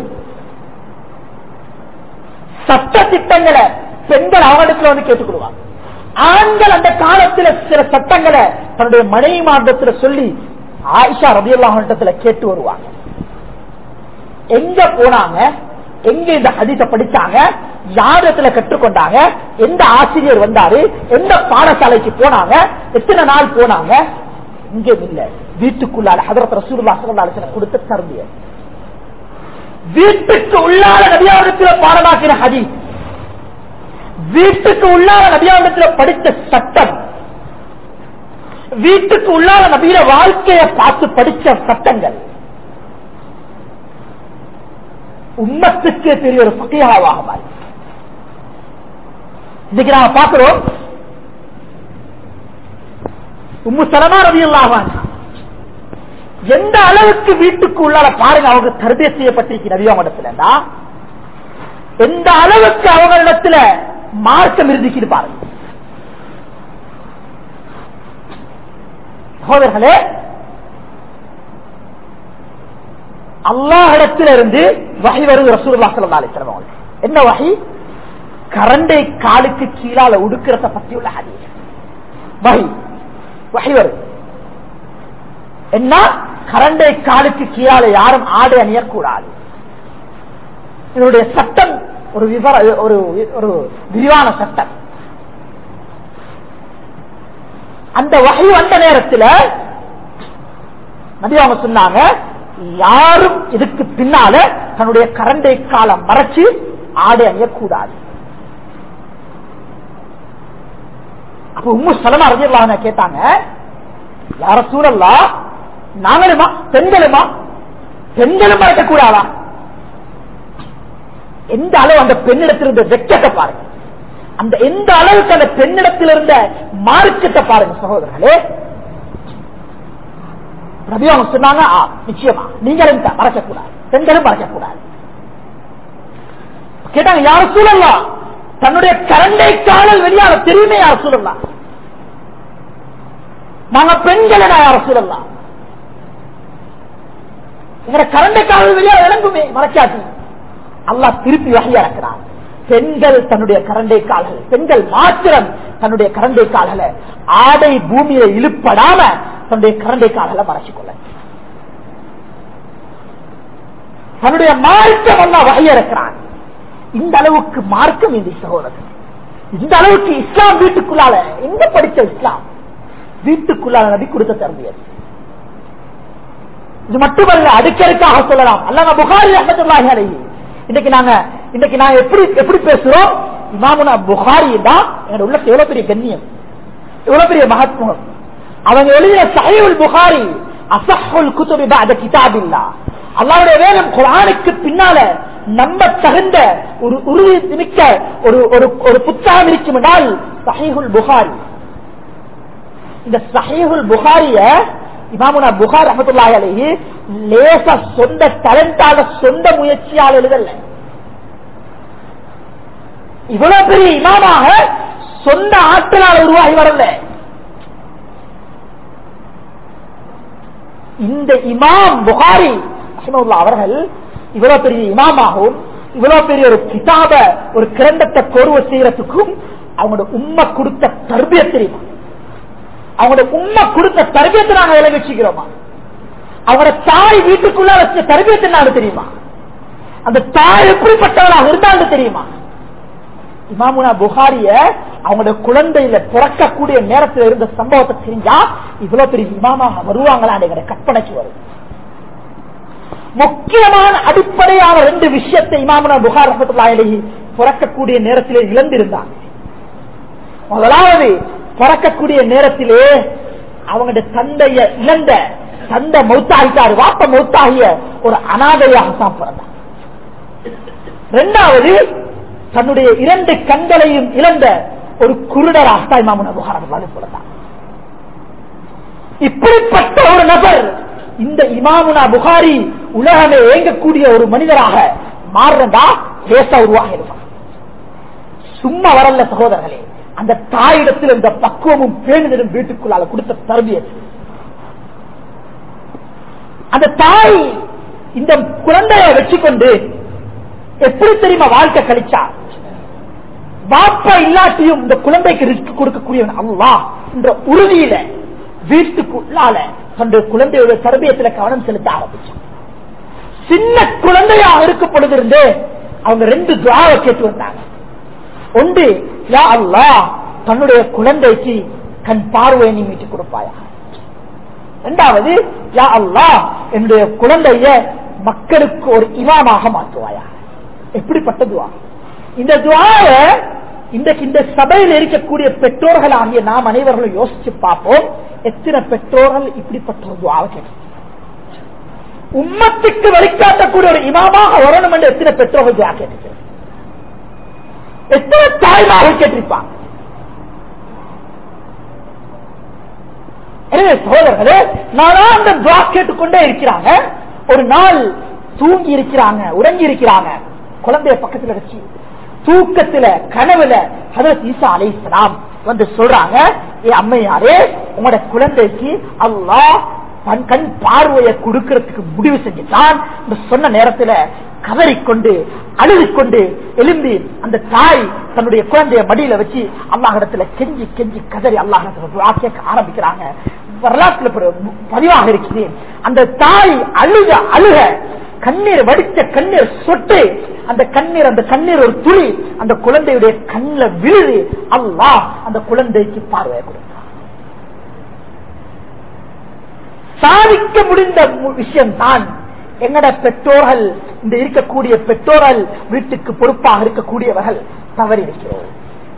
[SPEAKER 1] சட்ட திட்டங்களை பெண்கள் அவங்களுக்கு வந்து கேட்டுக்கொள்வாங்க. ஆண்கள் அந்த காலத்தில் சில சட்டங்களை தன்னுடைய மனைவி மார்க்கத்தில் சொல்லி ஆயிஷா ரலியல்லாஹு அன்ஹா கேட்டு வருவாங்க. எங்க போனாங்க, எங்க இந்த ஹதீஸ படிச்சாங்க, யாரிடத்துல கற்றுக்கொண்டாங்க, எந்த ஆசிரியர் வந்தாரு, எந்த பாடசாலைக்கு போனாங்க, எத்தனை நாள் போனாங்க, இங்க இல்ல வீட்டுக்குள்ளால ஹஜ்ரத் ரசூலுல்லாஹி ஸல்லல்லாஹு அலைஹி வஸல்லம் கொடுத்த தர்பியத். வீட்டுக்கு உள்ளால நபியாவிடத்தில் பாடமாக்கின ஹதீஸ், வீட்டுக்கு உள்ளால நபியாவிடத்தில் படித்த சட்டம், வீட்டுக்கு உள்ளால நபியில வாழ்க்கையை பார்த்து படிச்ச சட்டங்கள் உம்மத்துக்கே பெரிய ஒரு ஃபகீஹாவாக மாறி. இன்னைக்கு நாம பார்க்கிறோம், உம்மு சலமா ரலியல்லாஹு அன்ஹா எந்த அளவுக்கு வீட்டுக்கு உள்ளால பாருங்க அவங்க தர்பியத் செய்யப்பட்டிருக்கிற நபியாவிடத்துல, எந்த அளவுக்கு அவங்களிடத்துல மார்க்கம் இருந்துச்சு பாருங்க. சகோதரர்களே, அல்லாஹ்விடத்திலிருந்து வஹி வருது ரசூலுல்லாஹி ஸல்லல்லாஹு அலைஹி வஸல்லம். என்ன வஹி? கரண்டை காலுக்கு கீழால உடுக்கிறத பற்றியுள்ள ஹதீஸ் வஹி. வஹி வருது என்ன? கரண்டை காலுக்கு கீழால யாரும் ஆடை அணியக்கூடாது. இதனுடைய சட்டம் ஒரு விவர ஒரு ஒரு விரிவான சட்டம். அந்த வஹி வந்த நேரத்தில் நபி அவங்க சொன்னாங்க, யாரும் இதுக்கு பின்னால தன்னுடைய கரண்டை காலம் மறைச்சு ஆடை அணியக்கூடாது. அப்ப உம்மு சலமா ரலியல்லாஹு அன்ஹா கேட்டாங்க, யா ரசூலல்லாஹ், நாங்களுமா பெண்களுமா பெண்களும் மறைக்கக்கூடாதா? எந்த அளவு அந்த பெண்ணிடத்தில் இருந்த வெட்கத்தை பாருங்க, அந்த எந்த அளவுக்கு அந்த பெண்ணிடத்தில் இருந்த மார்க்கத்தை பாருங்க சகோதரர்களே. நபி அவங்க சொன்னாங்க, நிச்சயமா நீங்களும் மறைக்கக்கூடாது, பெண்களும் மறைக்கக்கூடாது. கேட்டாங்க, யார சூழல்லாம் தன்னுடைய கரண்டை காணல் வெளியாக தெரியுமே, யார சூழல்லாம் நாங்க பெண்கள் யார சூழல்லாம் எங்க கரண்டை காவல் வெளியா விளங்குமே மறைக்காட்டி அல்லாஹ் திருப்பி வகையா இருக்கிறார். பெண்கள் தன்னுடைய கரண்டை கால்கள், பெண்கள் மாத்திரம் தன்னுடைய கரண்டை கால்களை ஆடை பூமியில இழுப்படாம தன்னுடைய கரண்டை கால்களை மறைச்சுக்கொள்ள தன்னுடைய மார்க்கம் அல்லாஹ் வகையா இருக்கிறான். இந்த அளவுக்கு மார்க்கம் இந்த சகோதரர், இந்த அளவுக்கு இஸ்லாம் வீட்டுக்குள்ளால எங்க படிச்ச இஸ்லாம் வீட்டுக்குள்ளால நபி கொடுத்த தர்பியத். இது மட்டுமல்ல, அடுக்கடுக்காக சொல்லலாம். அல்லாஹ் புகாரி ரஹ்மத்துல்லாஹி அலைஹி இன்னைக்கு நாங்க இன்னைக்கு நாங்க எப்படி எப்படி பேசுறோம், இமாமுனா புகாரி தான் எங்க உள்ள எவ்வளவு பெரிய கண்ணியம், எவ்வளவு பெரிய மகத்துவம். அவங்க எழுதிய சஹீஹுல் புகாரி அஸஹ்ஹுல் குதுபி பஅத கிதாபில்லாஹ், அல்லாஹ்வுடைய வேதம் குர்ஆனுக்கு பின்னால நம்ப தகுந்த ஒரு உறுதி மிக்க ஒரு ஒரு புத்தகம் இருக்கும் என்றால் சஹீஹுல் புகாரி. இந்த சஹீஹுல் புகாரிய இமாமுனா புகாரி ரஹ்மத்துல்லாஹி அலைஹி லேசா சொந்த டேலண்டால சொந்த முயற்சியால் எழுதல்ல. இவ்வளவு பெரிய இமாமாக சொந்த ஆற்றலால் உருவாகி வரல. இந்த இமாம் புகாரி ரஹ்மத்துல்லாஹி அவர்கள் இவ்வளவு பெரிய இமாமாகவும் இவ்வளவு பெரிய ஒரு கிதாப ஒரு கிரந்தத்தை கோர்வை செய்யறதுக்கும் அவங்களோட உம்மை கொடுத்த தர்பியத் தெரியுமா? அவங்களோட உம்மை கொடுத்த தர்பியத்தை நாங்க விலை வச்சுக்கிறோமா? அவங்களோட தாய் வீட்டுக்குள்ள வச்ச தர்பியத்தை நாங்க தெரியுமா? அந்த தாய் எப்படிப்பட்டவராக இருந்தாலும் தெரியுமா? இமாமுனா புகாரிய அவங்களோட குழந்தையில பிறக்கக்கூடிய நேரத்தில் இருந்த சம்பவத்தை தெரிஞ்சா இவ்வளவு பெரிய இமாமாக வருவாங்களா என்கிற கற்பனைக்கு வரும். முக்கியமான அடிப்படையான ரெண்டு விஷயத்தை இமாமுனா புகாரி ரஹ்மத்துல்லாஹி அலைஹி பிறக்கக்கூடிய நேரத்திலே இழந்திருந்தாங்க. முதலாவது, பிறக்கக்கூடிய நேரத்திலே அவங்களுடைய தந்தைய இழந்த தந்தை மௌத்தாகிட்டாரு, வாப்ப மௌத்தாகிய ஒரு அனாதையாக தான் பிறந்தார். இரண்டாவது, தன்னுடைய இரண்டு கண்களையும் இழந்த ஒரு குருடராக தான் இமாமுனா புகாரி ரஹ்மத்துல்லாஹி பிறந்தார். இப்படிப்பட்ட ஒரு நபர் இந்த இமாமுனா புகாரி உலகமே ஏங்கக்கூடிய ஒரு மனிதராக மாறுறதா லேசா உருவாக இருப்பார். சும்மா வரல சகோதரர்களே, அந்த தாயிடத்தில் இந்த பக்குவமும் பேணுதலும் வீட்டுக்குள்ளால கொடுத்த தர்பியத். அந்த தாய் இந்த குழந்தையை வச்சுக்கொண்டு எப்படி தெரியுமா வாழ்க்கை கழிச்சா? பாப்பா இல்லாட்டியும் இந்த குழந்தைக்கு ரிஸ்க் கொடுக்கக்கூடியவன் அல்லாஹ் என்ற உறுதியில வீட்டுக்குள்ளால தன்னுடைய குழந்தையுடைய தர்பியத்துல கவனம் செலுத்த ஆரம்பிச்சான். சின்ன குழந்தையாக இருக்க பொழுதிருந்து அவங்க ரெண்டு துஆவை கேட்டு வந்தாங்க. ஒன்று, யா அல்லாஹ் தன்னுடைய குழந்தைக்கு கண் பார்வையை நீ மீட்டு கொடுப்பாயா. இரண்டாவது, யா அல்லாஹ் என்னுடைய குழந்தைய மக்களுக்கு ஒரு இமாமாக மாற்றுவாயா. எப்படிப்பட்ட துஆ! இந்த துஆவை இன்றைக்கு இந்த சபையில் இருக்கக்கூடிய பெற்றோர்கள் ஆகிய நாம் அனைவர்களும் யோசிச்சு பார்ப்போம். எத்தனை பெற்றோர்கள் இப்படிப்பட்ட ஒரு துஆவை கேட்டு உம்மத்துக்கு வழிகாட்டக்கூடிய ஒரு இமாமாக வரணும் என்று எத்தனை பெற்றோர்கள் துஆ கேட்டு எத்தனை தாய்மார்கள் கேட்டிருப்பாங்க. எனவே சகோதரர்களே, நானும் அந்த துஆ கேட்டுக்கொண்டே இருக்கிறாங்க. ஒரு நாள் தூங்கி இருக்கிறாங்க, உறங்கி இருக்கிறாங்க. குழந்தைய பக்கத்துல வச்சு தூக்கத்துல கனவுல ஹஜ்ரத் ஈசா அலைஹிஸ்ஸலாம் வந்து சொல்றாங்க, ஏ அம்மையாரே, உங்களோட குழந்தைக்கு அல்லாஹ் கண் பார்வையை கொடுக்கிறதுக்கு முடிவு செஞ்சுட்டான். சொன்ன நேரத்துல கதறிக்கொண்டு அழுதுகொண்டு எழும்பி அந்த தாய் தன்னுடைய குழந்தைய மடியில வச்சு அல்லாஹ்விடத்துல கெஞ்சி கெஞ்சி கதறி அல்லாஹ்விடத்துல துஆ கேட்க ஆரம்பிக்கிறாங்க. வரலாற்றுல பதிவாக இருக்கிறேன். அந்த தாய் அழுக அழுக கண்ணீர் வடிச்ச கண்ணீர் சொட்டு, அந்த கண்ணீர் அந்த கண்ணீர் ஒரு துளி அந்த குழந்தையுடைய கண்ணில் விழுது. அல்லாஹ் அந்த குழந்தைக்கு பார்வையை கொடுத்தார். சாதிக்க முடிந்த விஷயம் தான் எங்கட பெற்றோர்கள், இந்த இருக்கக்கூடிய பெற்றோர்கள், வீட்டுக்கு பொறுப்பாக இருக்கக்கூடியவர்கள் தவறி இருக்கிறோம்.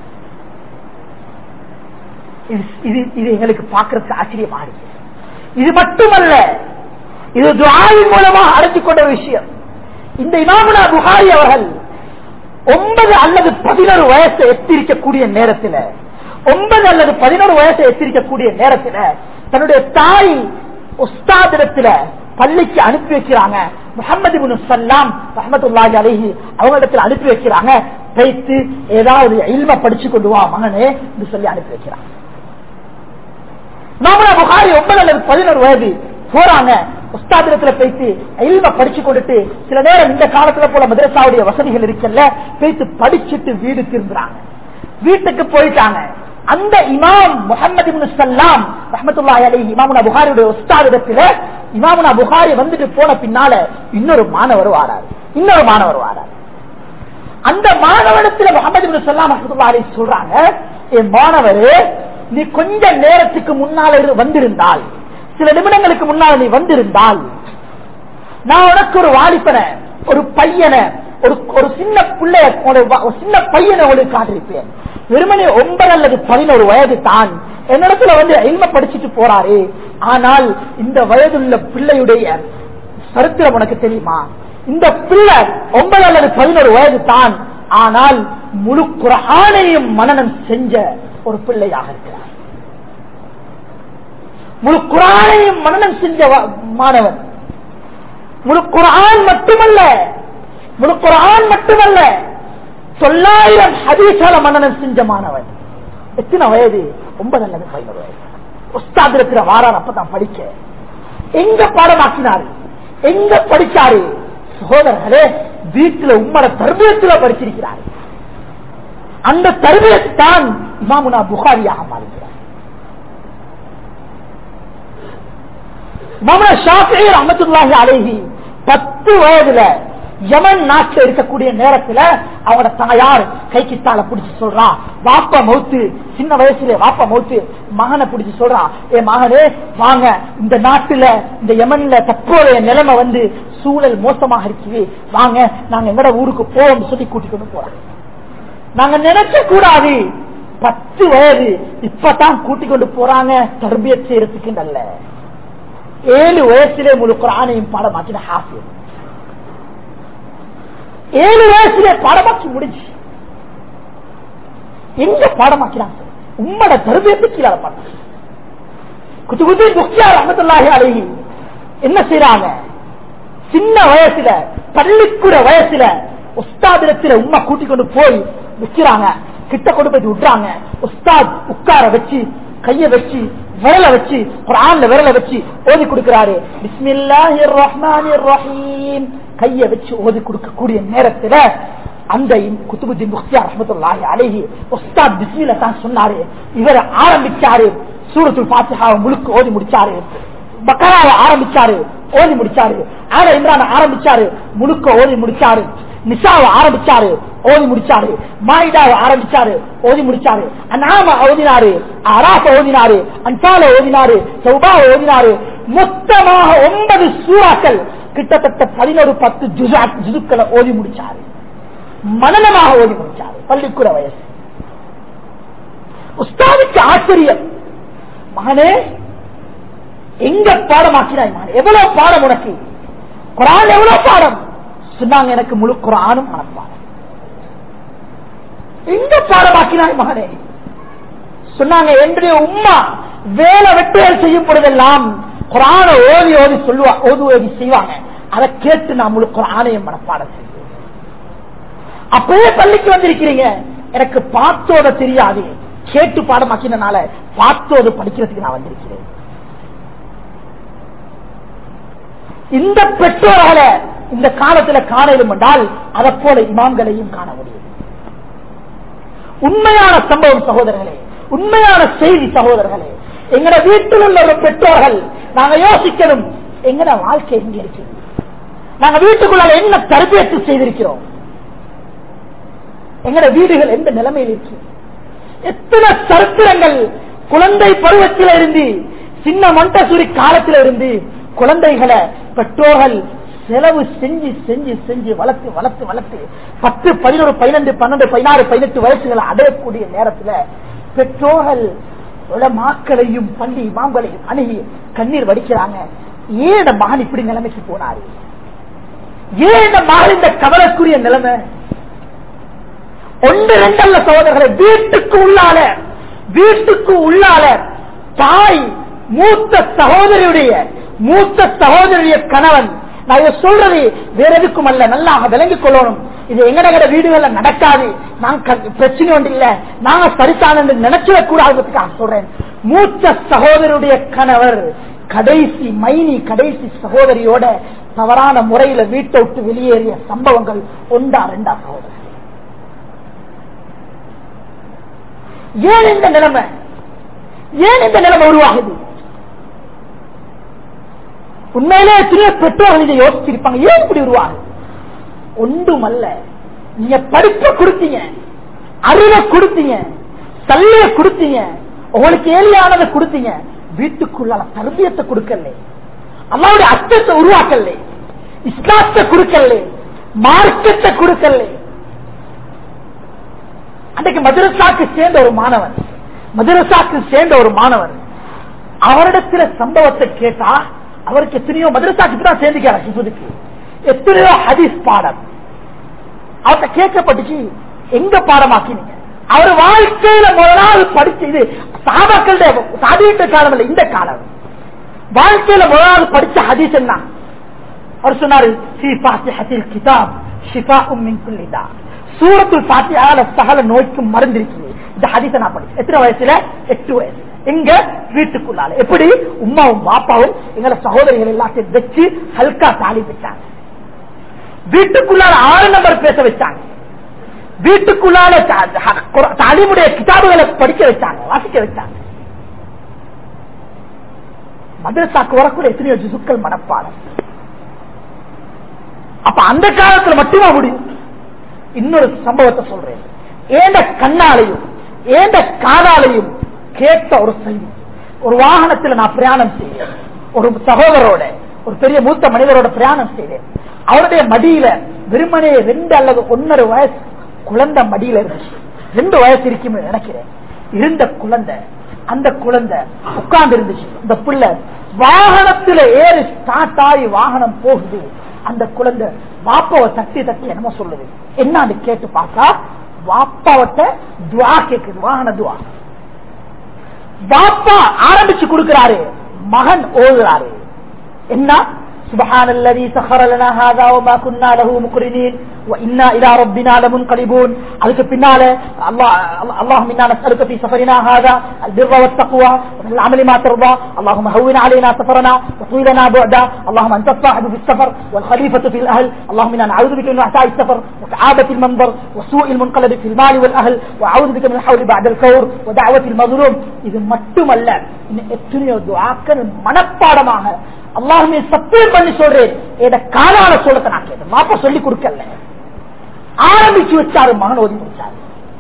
[SPEAKER 1] இது எங்களுக்கு பார்க்கறதுக்கு ஆச்சரியமாக இருக்கு. இது மட்டுமல்ல, இது துஆவின் மூலமாக அடைந்து கொண்ட விஷயம். இந்த இமாமுனா புகாரி அவர்கள் ஒன்பது அல்லது பதினோரு வயசை எத்திரிக்கக்கூடிய நேரத்தில் ஒன்பது அல்லது பதினோரு வயசை எத்திரிக்கக்கூடிய நேரத்தில் தன்னுடைய தாய் உஸ்தாதிடத்துல பள்ளிக்கு அனுப்பி வைக்கிறாங்க. முஹம்மது இப்னு ஸல்லாம் ரஹ்மத்துல்லாஹி அலைஹி அவங்களிடத்தில் அனுப்பி வைக்கிறாங்க. போய்த்து ஏதாவது இல்ம படிச்சு கொண்டு வா மகனே என்று சொல்லி அனுப்பி வைக்கிறாங்க. இமாமுனா புகாரி ஒன்பது அல்லது பதினோரு வயது போறாங்க. உஸ்தாதிரத்துல போயிட்டு இல்ம படிச்சு கொடுத்து சில நேரம் இந்த காலத்துல போல மதரசாவுடைய வசதிகள் இருக்கல்ல போயிட்டு படிச்சுட்டு வீடு திரும்புறாங்க. வீட்டுக்கு போயிட்டாங்க. அந்த இமாம் முஹம்மது இப்னு ஸல்லாம் ரஹ்மத்துல்லாஹி அலைஹி இமாமுனா புகாரியுடைய உஸ்தாதிரத்துல இமாமுனா புகாரி வந்துட்டு போன பின்னால இன்னொரு மாணவர் வாராரு. இன்னொரு மாணவர் வாராரு. அந்த மாணவனத்துல முஹம்மது இப்னு ஸல்லாம் ரஹ்மத்துல்லாஹி அலைஹி சொல்றாங்க, என் மாணவரே, நீ கொஞ்ச நேரத்துக்கு முன்னால வந்திருந்தால், சில நிமிடங்களுக்கு முன்னால் நீ வந்திருந்தால், நான் உனக்கு ஒரு வாலிபனை, ஒரு பையனை, ஒரு ஒரு சின்ன பிள்ளைய, ஒரு சின்ன பையனை உங்களுக்கு காட்டிருப்பேன். வெறுமனே ஒன்பது அல்லது பதினோரு வயது தான் என்னிடத்துல வந்து இல்ம படிச்சுட்டு போறாரு. ஆனால் இந்த வயதுள்ள பிள்ளையுடைய சரித்திரம் உனக்கு தெரியுமா? இந்த பிள்ளை ஒன்பது அல்லது பதினோரு வயது தான், ஆனால் முழு குர்ஆனையும் மனனம் செஞ்ச ஒரு பிள்ளையாக இருக்கிறார். முழு குர்ஆனையும் மனனம் செஞ்ச மாணவன். முழு குர்ஆன் மட்டுமல்ல, முழு குர்ஆன் மட்டுமல்ல, தொள்ளாயிரம் ஹதீஸால மனனம் செஞ்ச மாணவன். எத்தனை வயது? ஒன்பது அல்லது பதினோரு வயது. உஸ்தாதிரத்துல வாரார். அப்பதான் படிக்க எங்க பாடமாக்கினாரு, எங்க படிச்சாரு? சகோதரர்களே, வீட்டுல உம்மட தர்பியத்துல படிச்சிருக்கிறார். அந்த தர்பியத்தான் இமாமுனா புகாரியாக மாறுகிறார். இமாமுனா ஷாஃபிஈ ரஹ்மத்துல்லாஹி அலைஹி பத்து வயதுல யமன் நாட்டில் இருக்கக்கூடிய நேரத்துல அவனோட தாயார் கை கிட்டால பிடிச்சு சொல்றான், வாப்பா மௌத்து, சின்ன வயசுல வாப்பா மௌத்து. மகனை பிடிச்சு சொல்றான், ஏ மகனே வாங்க, இந்த நாட்டுல இந்த யமன்ல தற்போதைய நிலைமை வந்து சூழல் மோசமாக இருக்குது, வாங்க நாங்க எங்கட ஊருக்கு போவோம் சொல்லி கூட்டிக்கொண்டு போறாங்க. நாங்க நினைக்க கூடாது, பத்து வயது இப்பதான் கூட்டிக் கொண்டு போறாங்க தர்பியத் செய்யறதுக்கு. நல்ல ஏழு வயசுல முழு குர்ஆனையும் பாடமாக்கின ஹாஃபிஸ். ஏழு வயசுல பாடமாக்கி முடிஞ்சு எங்க பாடமாக்கிறாங்க? உம்மட தர்பியத்துக்கு கீழே பாடம். குத்துபுத்தீன் முக்தியார் ரஹ்மத்துல்லாஹி அலைஹி என்ன செய்யறாங்க? சின்ன வயசுல, பள்ளிக்கூட வயசுல உஸ்தாதிரத்துல உம்மா கூட்டிக் கொண்டு போய் வைக்கிறாங்க. கிட்ட கொண்டு போய் விட்டுறாங்க. உஸ்தாத் உட்கார வச்சு கைய வச்சு விரல வச்சு குர்ஆன்ல விரல வச்சு ஓதி கொடுக்கிறாரு. பிஸ்மில்லாஹிர் ரஹ்மானிர் ரஹீம் கைய வச்சு ஓதி கொடுக்கக்கூடிய நேரத்துல அந்த குத்துபுத்தீன் முக்தியார் ரஹ்மத்துல்லாஹி அலைஹி உஸ்தாத் பிஸ்மில்லாஹ் தான் சொன்னாரு. இவர் ஆரம்பிச்சாரு, சூரத்துல் ஃபாத்திஹாவை முழுக்க ஓதி முடிச்சாரு. பக்கராவை ஆரம்பிச்சாரு, ஓதி முடிச்சாரு. ஆல இம்ரான் ஆரம்பிச்சாரு, முழுக்க ஓதி முடிச்சாரு. நிசாவை ஆரம்பிச்சாரு, ஓதி முடிச்சாரு. மாயிதாவை ஆரம்பிச்சாரு, ஓதி முடிச்சாரு. அன்ஆம ஓதினாரு, அராஃப ஓதினாரு, அன்சால ஓதினாரு, தௌபாவை ஓதினாரு. மொத்தமாக ஒன்பது சூறாக்கள், கிட்டத்தட்ட பதினோரு பத்து ஜுசுக்களை ஓதி முடிச்சாரு. மனனமாக ஓதி முடிச்சாரு. பள்ளிக்கூட வயசு. உஸ்தாதுக்கு ஆச்சரியம், மகனே எங்க பாடமாக்கிறாய்? மகன் எவ்வளவு பாடம் உனக்கு? குர்ஆன் எவ்வளவு பாடம்? சொன்னாங்க, எனக்கு முழு குர்ஆனும் மனப்பாடம். எங்க பாடமாக்கினாய் மகனே? சொன்னாங்க, என்னுடைய உம்மா வேலை வெட்டுகள் செய்யும் பொழுதெல்லாம் குர்ஆனை ஓதி ஓதி சொல்லுவா, ஓதி ஓதி செய்வாங்க. அதை கேட்டு நான் முழு குர்ஆனையும் மனப்பாடம் செய்வேன். அப்பவே பள்ளிக்கு வந்திருக்கிறீங்க, எனக்கு பார்த்தோட தெரியாது, கேட்டு பாடமாக்கினால பார்த்தோடு படிக்கிறதுக்கு நான் வந்திருக்கிறேன். இந்த பெற்றோர்களை இந்த காலத்துல காணலும் என்றால் அதை போல இமாம்களையும் காண முடியும். உண்மையான சம்பவம் சகோதரர்களே, உண்மையான செய்தி சகோதரர்களே. எங்கட வீட்டில் உள்ள ஒரு பெற்றோர்கள் நாங்க யோசிக்கணும், எங்கட வாழ்க்கை எங்க இருக்கு? நாங்க வீட்டுக்குள்ள என்ன தர்பியத்து செய்திருக்கிறோம்? எங்கட வீடுகள் எந்த நிலைமையில் இருக்கு? எத்தனை சரித்திரங்கள் குழந்தை பருவத்தில் இருந்து, சின்ன மண்டசூரி காலத்தில் இருந்து குழந்தைகளை பெற்றோர்கள் செலவு செஞ்சு செஞ்சு செஞ்சு வளர்த்து வளர்த்து வளர்த்து பத்து பதினோரு பதினெண்டு பன்னெண்டு பதினாறு பதினெட்டு வயசுகளை அடையக்கூடிய நேரத்தில் பெற்றோர்கள் மக்களையும் பள்ளி இமாம்களையும் அணுகி கண்ணீர் வடிக்கிறாங்க. ஏன் மகன் இப்படி நிலைமைக்கு போனாரு? ஏன் மகன் இந்த கவலைக்குரிய நிலைமை? ஒன்று ரெண்டல்ல சகோதரர்களை, வீட்டுக்கு உள்ளால வீட்டுக்கு உள்ளால தாய் மூத்த சகோதரியுடைய மூத்த சகோதரிய கணவன், நான் சொல்றது வேற எதுக்கும் அல்ல, நல்லா விளங்கிக் கொள்ளணும். இது எங்கட வீடுகள்ல நடக்காது, நாங்க பிரச்சனை ஒன்று இல்ல, நாங்க சரித்தான நினைச்சிடக் கூடாதுக்காக சொல்றேன். மூத்த சகோதரருடைய கணவர்
[SPEAKER 2] கடைசி மைனி கடைசி சகோதரியோட தவறான முறையில வீட்டை விட்டு வெளியேறிய சம்பவங்கள் ஒன்றா ரெண்டா சகோதரர். ஏன் இந்த நிலைமை ஏன் இந்த நிலைமை உருவாகுது? உண்மையிலே எத்தனையோ பெற்றோர்கள் இதை யோசிச்சிருப்பாங்க. ஏன் இப்படி உருவாகுது? ஒன்றுமல்ல, நீங்க படிப்பை கொடுத்தீங்க, அறிவை கொடுத்தீங்க, சல்லைய கொடுத்தீங்க, உங்களுக்கு ஏலியானதை கொடுத்தீங்க, வீட்டுக்குள்ள தர்பியத்தை கொடுக்கல, அல்லாஹ்வுடைய அச்சத்தை உருவாக்கல, இஸ்லாத்தை கொடுக்கல, மார்க்கத்தை கொடுக்கல. அன்றைக்கு மதரசாக்கு சேர்ந்த ஒரு மாணவன் மதரசாக்கு சேர்ந்த ஒரு மாணவன் அவரிடத்துல சம்பவத்தை கேட்டா அவருக்கு எத்தனையோ மதரசாக்கு தான் சேர்ந்துக்கிறார், எத்தனையோ ஹதீஸ் பாடம் அவர்கிட்ட கேட்கப்பட்டுச்சு. எங்க பாடமாக்கினீங்க? அவர் வாழ்க்கையில முதலாவது படிச்சது சாபாக்களுடைய சாதித்த காலம் இல்ல, இந்த காலம் வாழ்க்கையில முதலாவது படிச்ச ஹதீஸ் என்ன? அவர் சொன்னாரு, கிதாப் ஷிஃபாஉம் மின் குல்லி தா, சூரத்துல் ஃபாத்திஹால சகல நோய்க்கும் மருந்து இருக்குது. இந்த ஹதீஸை நான் படிச்சேன். எத்தனை வயசுல? எட்டு வயசு. எங்க வீட்டுக்குள்ளால எப்படி உம்மாவும் பாப்பாவும் எங்களை சகோதரிகள் எல்லாத்தையும் வச்சு ஹல்கா தாலி வச்சாங்க. வீட்டுக்குள்ளால ஆறு நம்பர் பேச வச்சாங்க. வீட்டுக்குள்ளால தாலிமுடைய கிதாபுகளை படிக்க வச்சாங்க, வாசிக்க வச்சாங்க. மதரசாக்கு வரக்கூடிய எத்தனையோ ஜுசுக்கள் மனப்பாடம். அப்ப அந்த காலத்துல மட்டுமா முடியும்? இன்னொரு சம்பவத்தை சொல்றேன். ஏந்த கண்ணாலையும் ஏந்த காதாலையும் கேட்ட ஒரு செய்தி. ஒரு வாகனத்தில் நான் பிரயாணம் செய்தேன். ஒரு சகோதரோட, ஒரு பெரிய மூத்த மனிதரோட பிரயாணம் செய்தேன். அவருடைய மடியில வெறுமனே ரெண்டு அல்லது ஒன்னரை வயசு குழந்தை மடியில இருந்துச்சு. ரெண்டு வயசு இருக்குமே நினைக்கிறேன். இருந்த குழந்தை, அந்த குழந்தை உட்கார்ந்து இருந்துச்சு. இந்த பிள்ளை வாகனத்துல ஏறி ஸ்டார்ட் ஆகி வாகனம் போகுது. அந்த குழந்தை வாப்பாவை தட்டி தட்டி என்னமோ சொல்லுது. என்னன்னு கேட்டு பார்த்தா வாப்பாவட்ட துவா கேக்குது, வாகன துவா. வாப்பா ஆரம்பிச்சு கொடுக்கிறாரு, மகன் ஓதுறாரு. என்ன? சுப்ஹானல்லதீ சஹர லனா ஹாதா வமா குன்னா லஹு முக்ரினீன் வ இன்னா இலா ரப்பினா லமுன்கலிபூன். அதுக்கு பின்னால அல்லாஹ் அல்லாஹும்ம இன்னா நஸ்அலுக ஃபீ சஃபரினா ஹாதா அல்-பிர்ர வத்-தக்வா வ மினல் அமலி மா தர்தா. அல்லாஹும்ம ஹவ்வின் அலைனா சஃபரனா வ த்வீலனா புஅதா. அல்லாஹும்ம அன்த ஸாஹிபு ஃபிஸ்-ஸஃபர் வல் கலீஃபத்து ஃபில் அஹல். அல்லாஹும்ம இன்னா நஅஊது பிக மின் வஹசாஇ ஸ்-ஸஃபர் வ கஆபத்தி al-manzar வ சூஇ al-munqalab ஃபில் மாலி வல் அஹல் வ அஊது பிக மின் ஹவ்லி பஅத al-கவ்ர் வ தஅவத்தி al-மظلوم. இது மட்டுமல்ல, இன்னும் எத்தனையோ துஆக்கள் மனப்பாடமாக அல்லாஹ்மே சத்தியம் பண்ணி சொல்றேன். ஏத காலால சொல்லத்தை நான் கேட்டேன். மாப்பா சொல்லி கொடுக்கல, ஆரம்பிச்சு வச்சாரு, மகன் ஓதி முடிச்சாரு.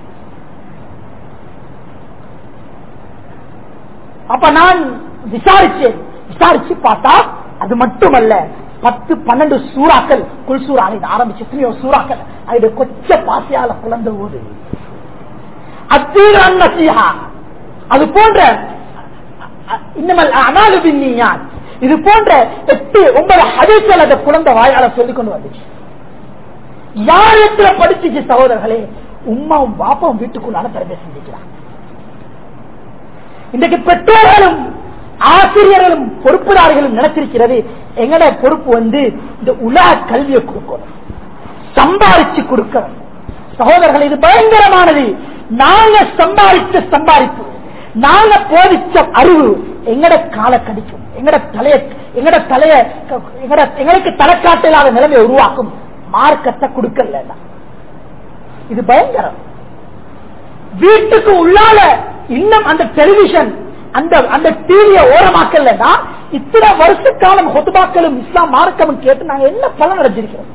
[SPEAKER 2] அப்ப நான் விசாரிச்சேன். விசாரிச்சு பார்த்தா அது மட்டுமல்ல, பத்து பன்னெண்டு சூறாக்கள் குல் சூறா ஆரம்பிச்சு எத்தனையோ சூறாக்கள் அது கொச்ச பாசியால குழந்தை ஓது. அத்தீர் நசீஹா, அது போன்ற இன்னமல் அனாலு பின்னியான், இது போன்ற எட்டு ஒன்பது ஹதீஸ்கள் அந்த குழந்தை வாயால சொல்லிக் கொண்டு வந்துச்சு. யாரத்துல படிச்சுச்சு சகோதரர்களே? உம்மாவும் பாப்பாவும் வீட்டுக்குள்ளால தரவே செஞ்சுக்கிறாங்க. இன்றைக்கு பெற்றோர்களும் ஆசிரியர்களும் பொறுப்புதாரிகளும் நினைச்சிருக்கிறது, எங்கட பொறுப்பு வந்து இந்த உலக கல்வியை கொடுக்கணும், சம்பாதிச்சு கொடுக்கணும். சகோதரர்கள், இது பயங்கரமானது. நாங்க சம்பாதிச்ச சம்பாதிப்பு, நாங்க போதிச்ச அறிவு எங்கட கால கடிக்கும், எங்கட தலைய எங்கட தலைய எங்களுக்கு தலைக்காட்ட இல்லாத நிலைமையை உருவாக்கும். மார்க்கத்தை கொடுக்கல. இது பயங்கரம். வீட்டுக்கு உள்ளால இன்னும் அந்த டெலிவிஷன் அந்த அந்த டிவியை ஓரமாக்கலன்னா இத்தனை வருஷ காலம் ஹுத்பாக்களும் இஸ்லாம் மார்க்கமும் கேட்டு நாங்க என்ன பலன் அடைஞ்சிருக்கிறோம்?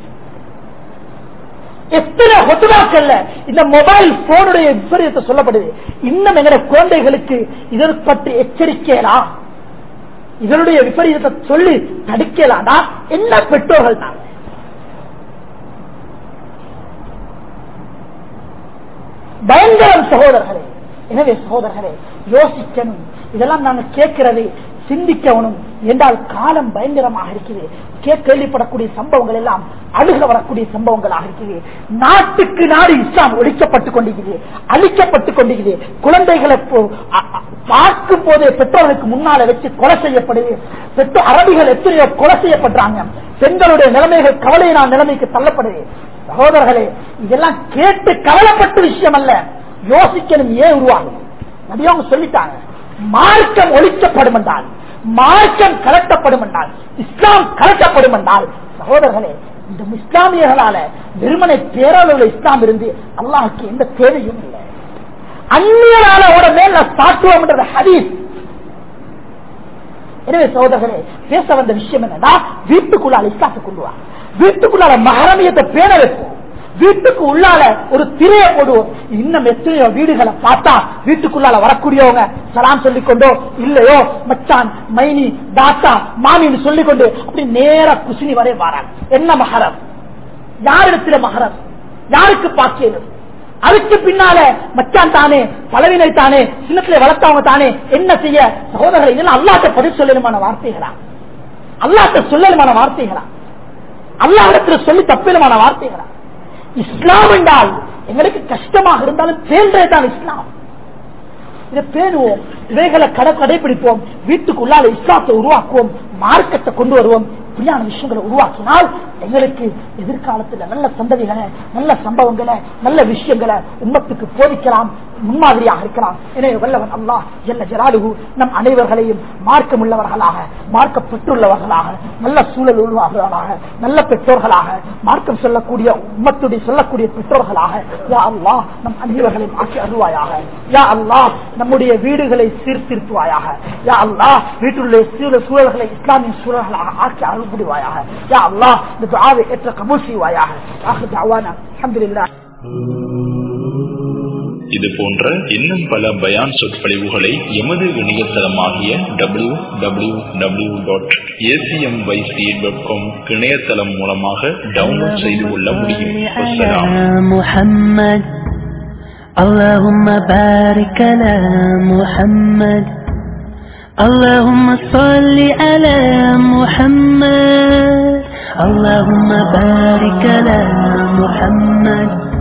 [SPEAKER 2] எத்தனை ஹுத்பாக்கள்ல இந்த மொபைல் போனுடைய விபரீதத்தை சொல்லப்படுது. இன்னும் எங்க குழந்தைகளுக்கு இதை பற்றி எச்சரிக்கலாம், இதனுடைய விபரீதத்தை சொல்லி தடுக்கலாம்னா என்ன பெற்றோர்கள் தான். பயங்கரம் சகோதரர்களே. எனவே சகோதரர்களே, யோசிக்கணும். இதெல்லாம் நாங்க கேட்கிறது சிந்திக்கணும் என்றால் காலம் பயங்கரமாக இருக்குது. கேள்விப்படக்கூடிய சம்பவங்கள் எல்லாம் அழுக வரக்கூடிய சம்பவங்களாக இருக்குது. நாட்டுக்கு நாடு இஸ்லாம் ஒழிக்கப்பட்டுக் கொண்டிருக்கிறது, அழிக்கப்பட்டுக் கொண்டிருக்கிறது. குழந்தைகளை பார்க்கும் போதே பெற்றோர்களுக்கு முன்னால வச்சு கொலை செய்யப்படுது. பெற்றோர் அரபிகள் எத்தனையோ கொலை செய்யப்படுறாங்க. பெண்களுடைய நிலைமைகள் கவலையின நிலைமைக்கு தள்ளப்படுது. சகோதரர்களே, இதெல்லாம் கேட்டு கவலைப்பட்ட விஷயம் அல்ல, யோசிக்கணும். ஏன் உருவாகும்? நபியவங்க சொல்லிட்டாங்க, மார்க்கம் ஒழிக்கப்படும் என்றால், மார்க்கம் கலட்டப்படும் என்றால், இஸ்லாம் கலட்டப்படும் என்றால், சகோதரர்களே, இந்த இஸ்லாமியர்களால வெறுமனை பேரளவுல இஸ்லாம் இருந்து அல்லாஹுக்கு எந்த தேவையும் இல்லை. அந்நியரால ஓட மேல சாட்டுவோம் என்ற ஹதீஸ். எனவே சகோதரர்களே, பேச வந்த விஷயம் என்னன்னா, வீட்டுக்குள்ளால இஸ்லாத்தை கொண்டு வா, வீட்டுக்குள்ளால மஹரமியத்தை பேண வைப்போம், வீட்டுக்கு உள்ளால ஒரு திரையை போடுவோம். இன்னும் எத்தனையோ வீடுகளை பார்த்தா வீட்டுக்குள்ளால வரக்கூடியவங்க சலாம் சொல்லிக்கொண்டோ இல்லையோ மச்சான் மைனி தாத்தா மாமின்னு சொல்லிக்கொண்டு அப்படி நேர குசினி வரை வராங்க. என்ன மஹரம்? யாரிடத்துல மஹரம்? யாருக்கு பாக்கியம்? அதுக்கு பின்னால மச்சான் தானே, பலவினை தானே, சின்னத்திலே வளர்த்தவங்க தானே, என்ன செய்ய? சகோதரர்கள், இதெல்லாம் அல்லாஹ்ட்ட பதில் சொல்லலுமான வார்த்தைகளா? அல்லாஹ்ட்ட சொல்லலுமான வார்த்தைகளா? அல்லாஹ்விடத்துல சொல்லி தப்பிலுமான வார்த்தைகளா? இஸ்லாம் என்றால் எங்களுக்கு கஷ்டமாக இருந்தாலும் பேன்றேதான் இஸ்லாம். இதை பேணுவோம், இவைகளை கடை கடைபிடிப்போம், வீட்டுக்குள்ளால இஸ்லாத்தை உருவாக்குவோம், மார்க்கத்தை கொண்டு வருவோம். இப்படியான விஷயங்களை உருவாக்கினால் எங்களுக்கு எதிர்காலத்தில் நல்ல சந்ததிகளை, நல்ல சம்பவங்களை, நல்ல விஷயங்களை உம்மத்துக்கு போதிக்கலாம், முன்மாதிரியாக இருக்கலாம். எனவே வல்லவன் அல்லாஹ் ஜல்ல ஜலாலுஹு நம் அனைவர்களையும் மார்க்கம் உள்ளவர்களாக, மார்க்க பெற்றுள்ளவர்களாக, நல்ல சூழல் உள்ளவர்களாக, நல்ல பெற்றோர்களாக, மார்க்கம் சொல்லக்கூடிய உம்மத்துடைய சொல்லக்கூடிய பெற்றோர்களாக யா அல்லாஹ் நம் அனைவர்களையும் ஆக்கி அருள்வாயாக. யா அல்லாஹ் நம்முடைய வீடுகளை சீர்திருத்துவாயாக. யா அல்லாஹ் வீட்டுடைய சூழல்களை இஸ்லாமிய சூழல்களாக ஆக்கி அருள் புரிவாயாக. யா அல்லாஹ் இந்த துஆவை ஏற்ற கபூல் செய்வாயாக. ஆகிர் தஅவானா அல்ஹம்துலில்லாஹ்.
[SPEAKER 3] இது போன்ற இன்னும் பல பயான் சொற்பொழிவுகளை எமது இணையதளமாகிய W W W dot A C M Y C dot com இணையதளம் மூலமாக டவுன்லோட் செய்து கொள்ள முடியும். اللهم بارك على محمد اللهم صل على محمد اللهم بارك على محمد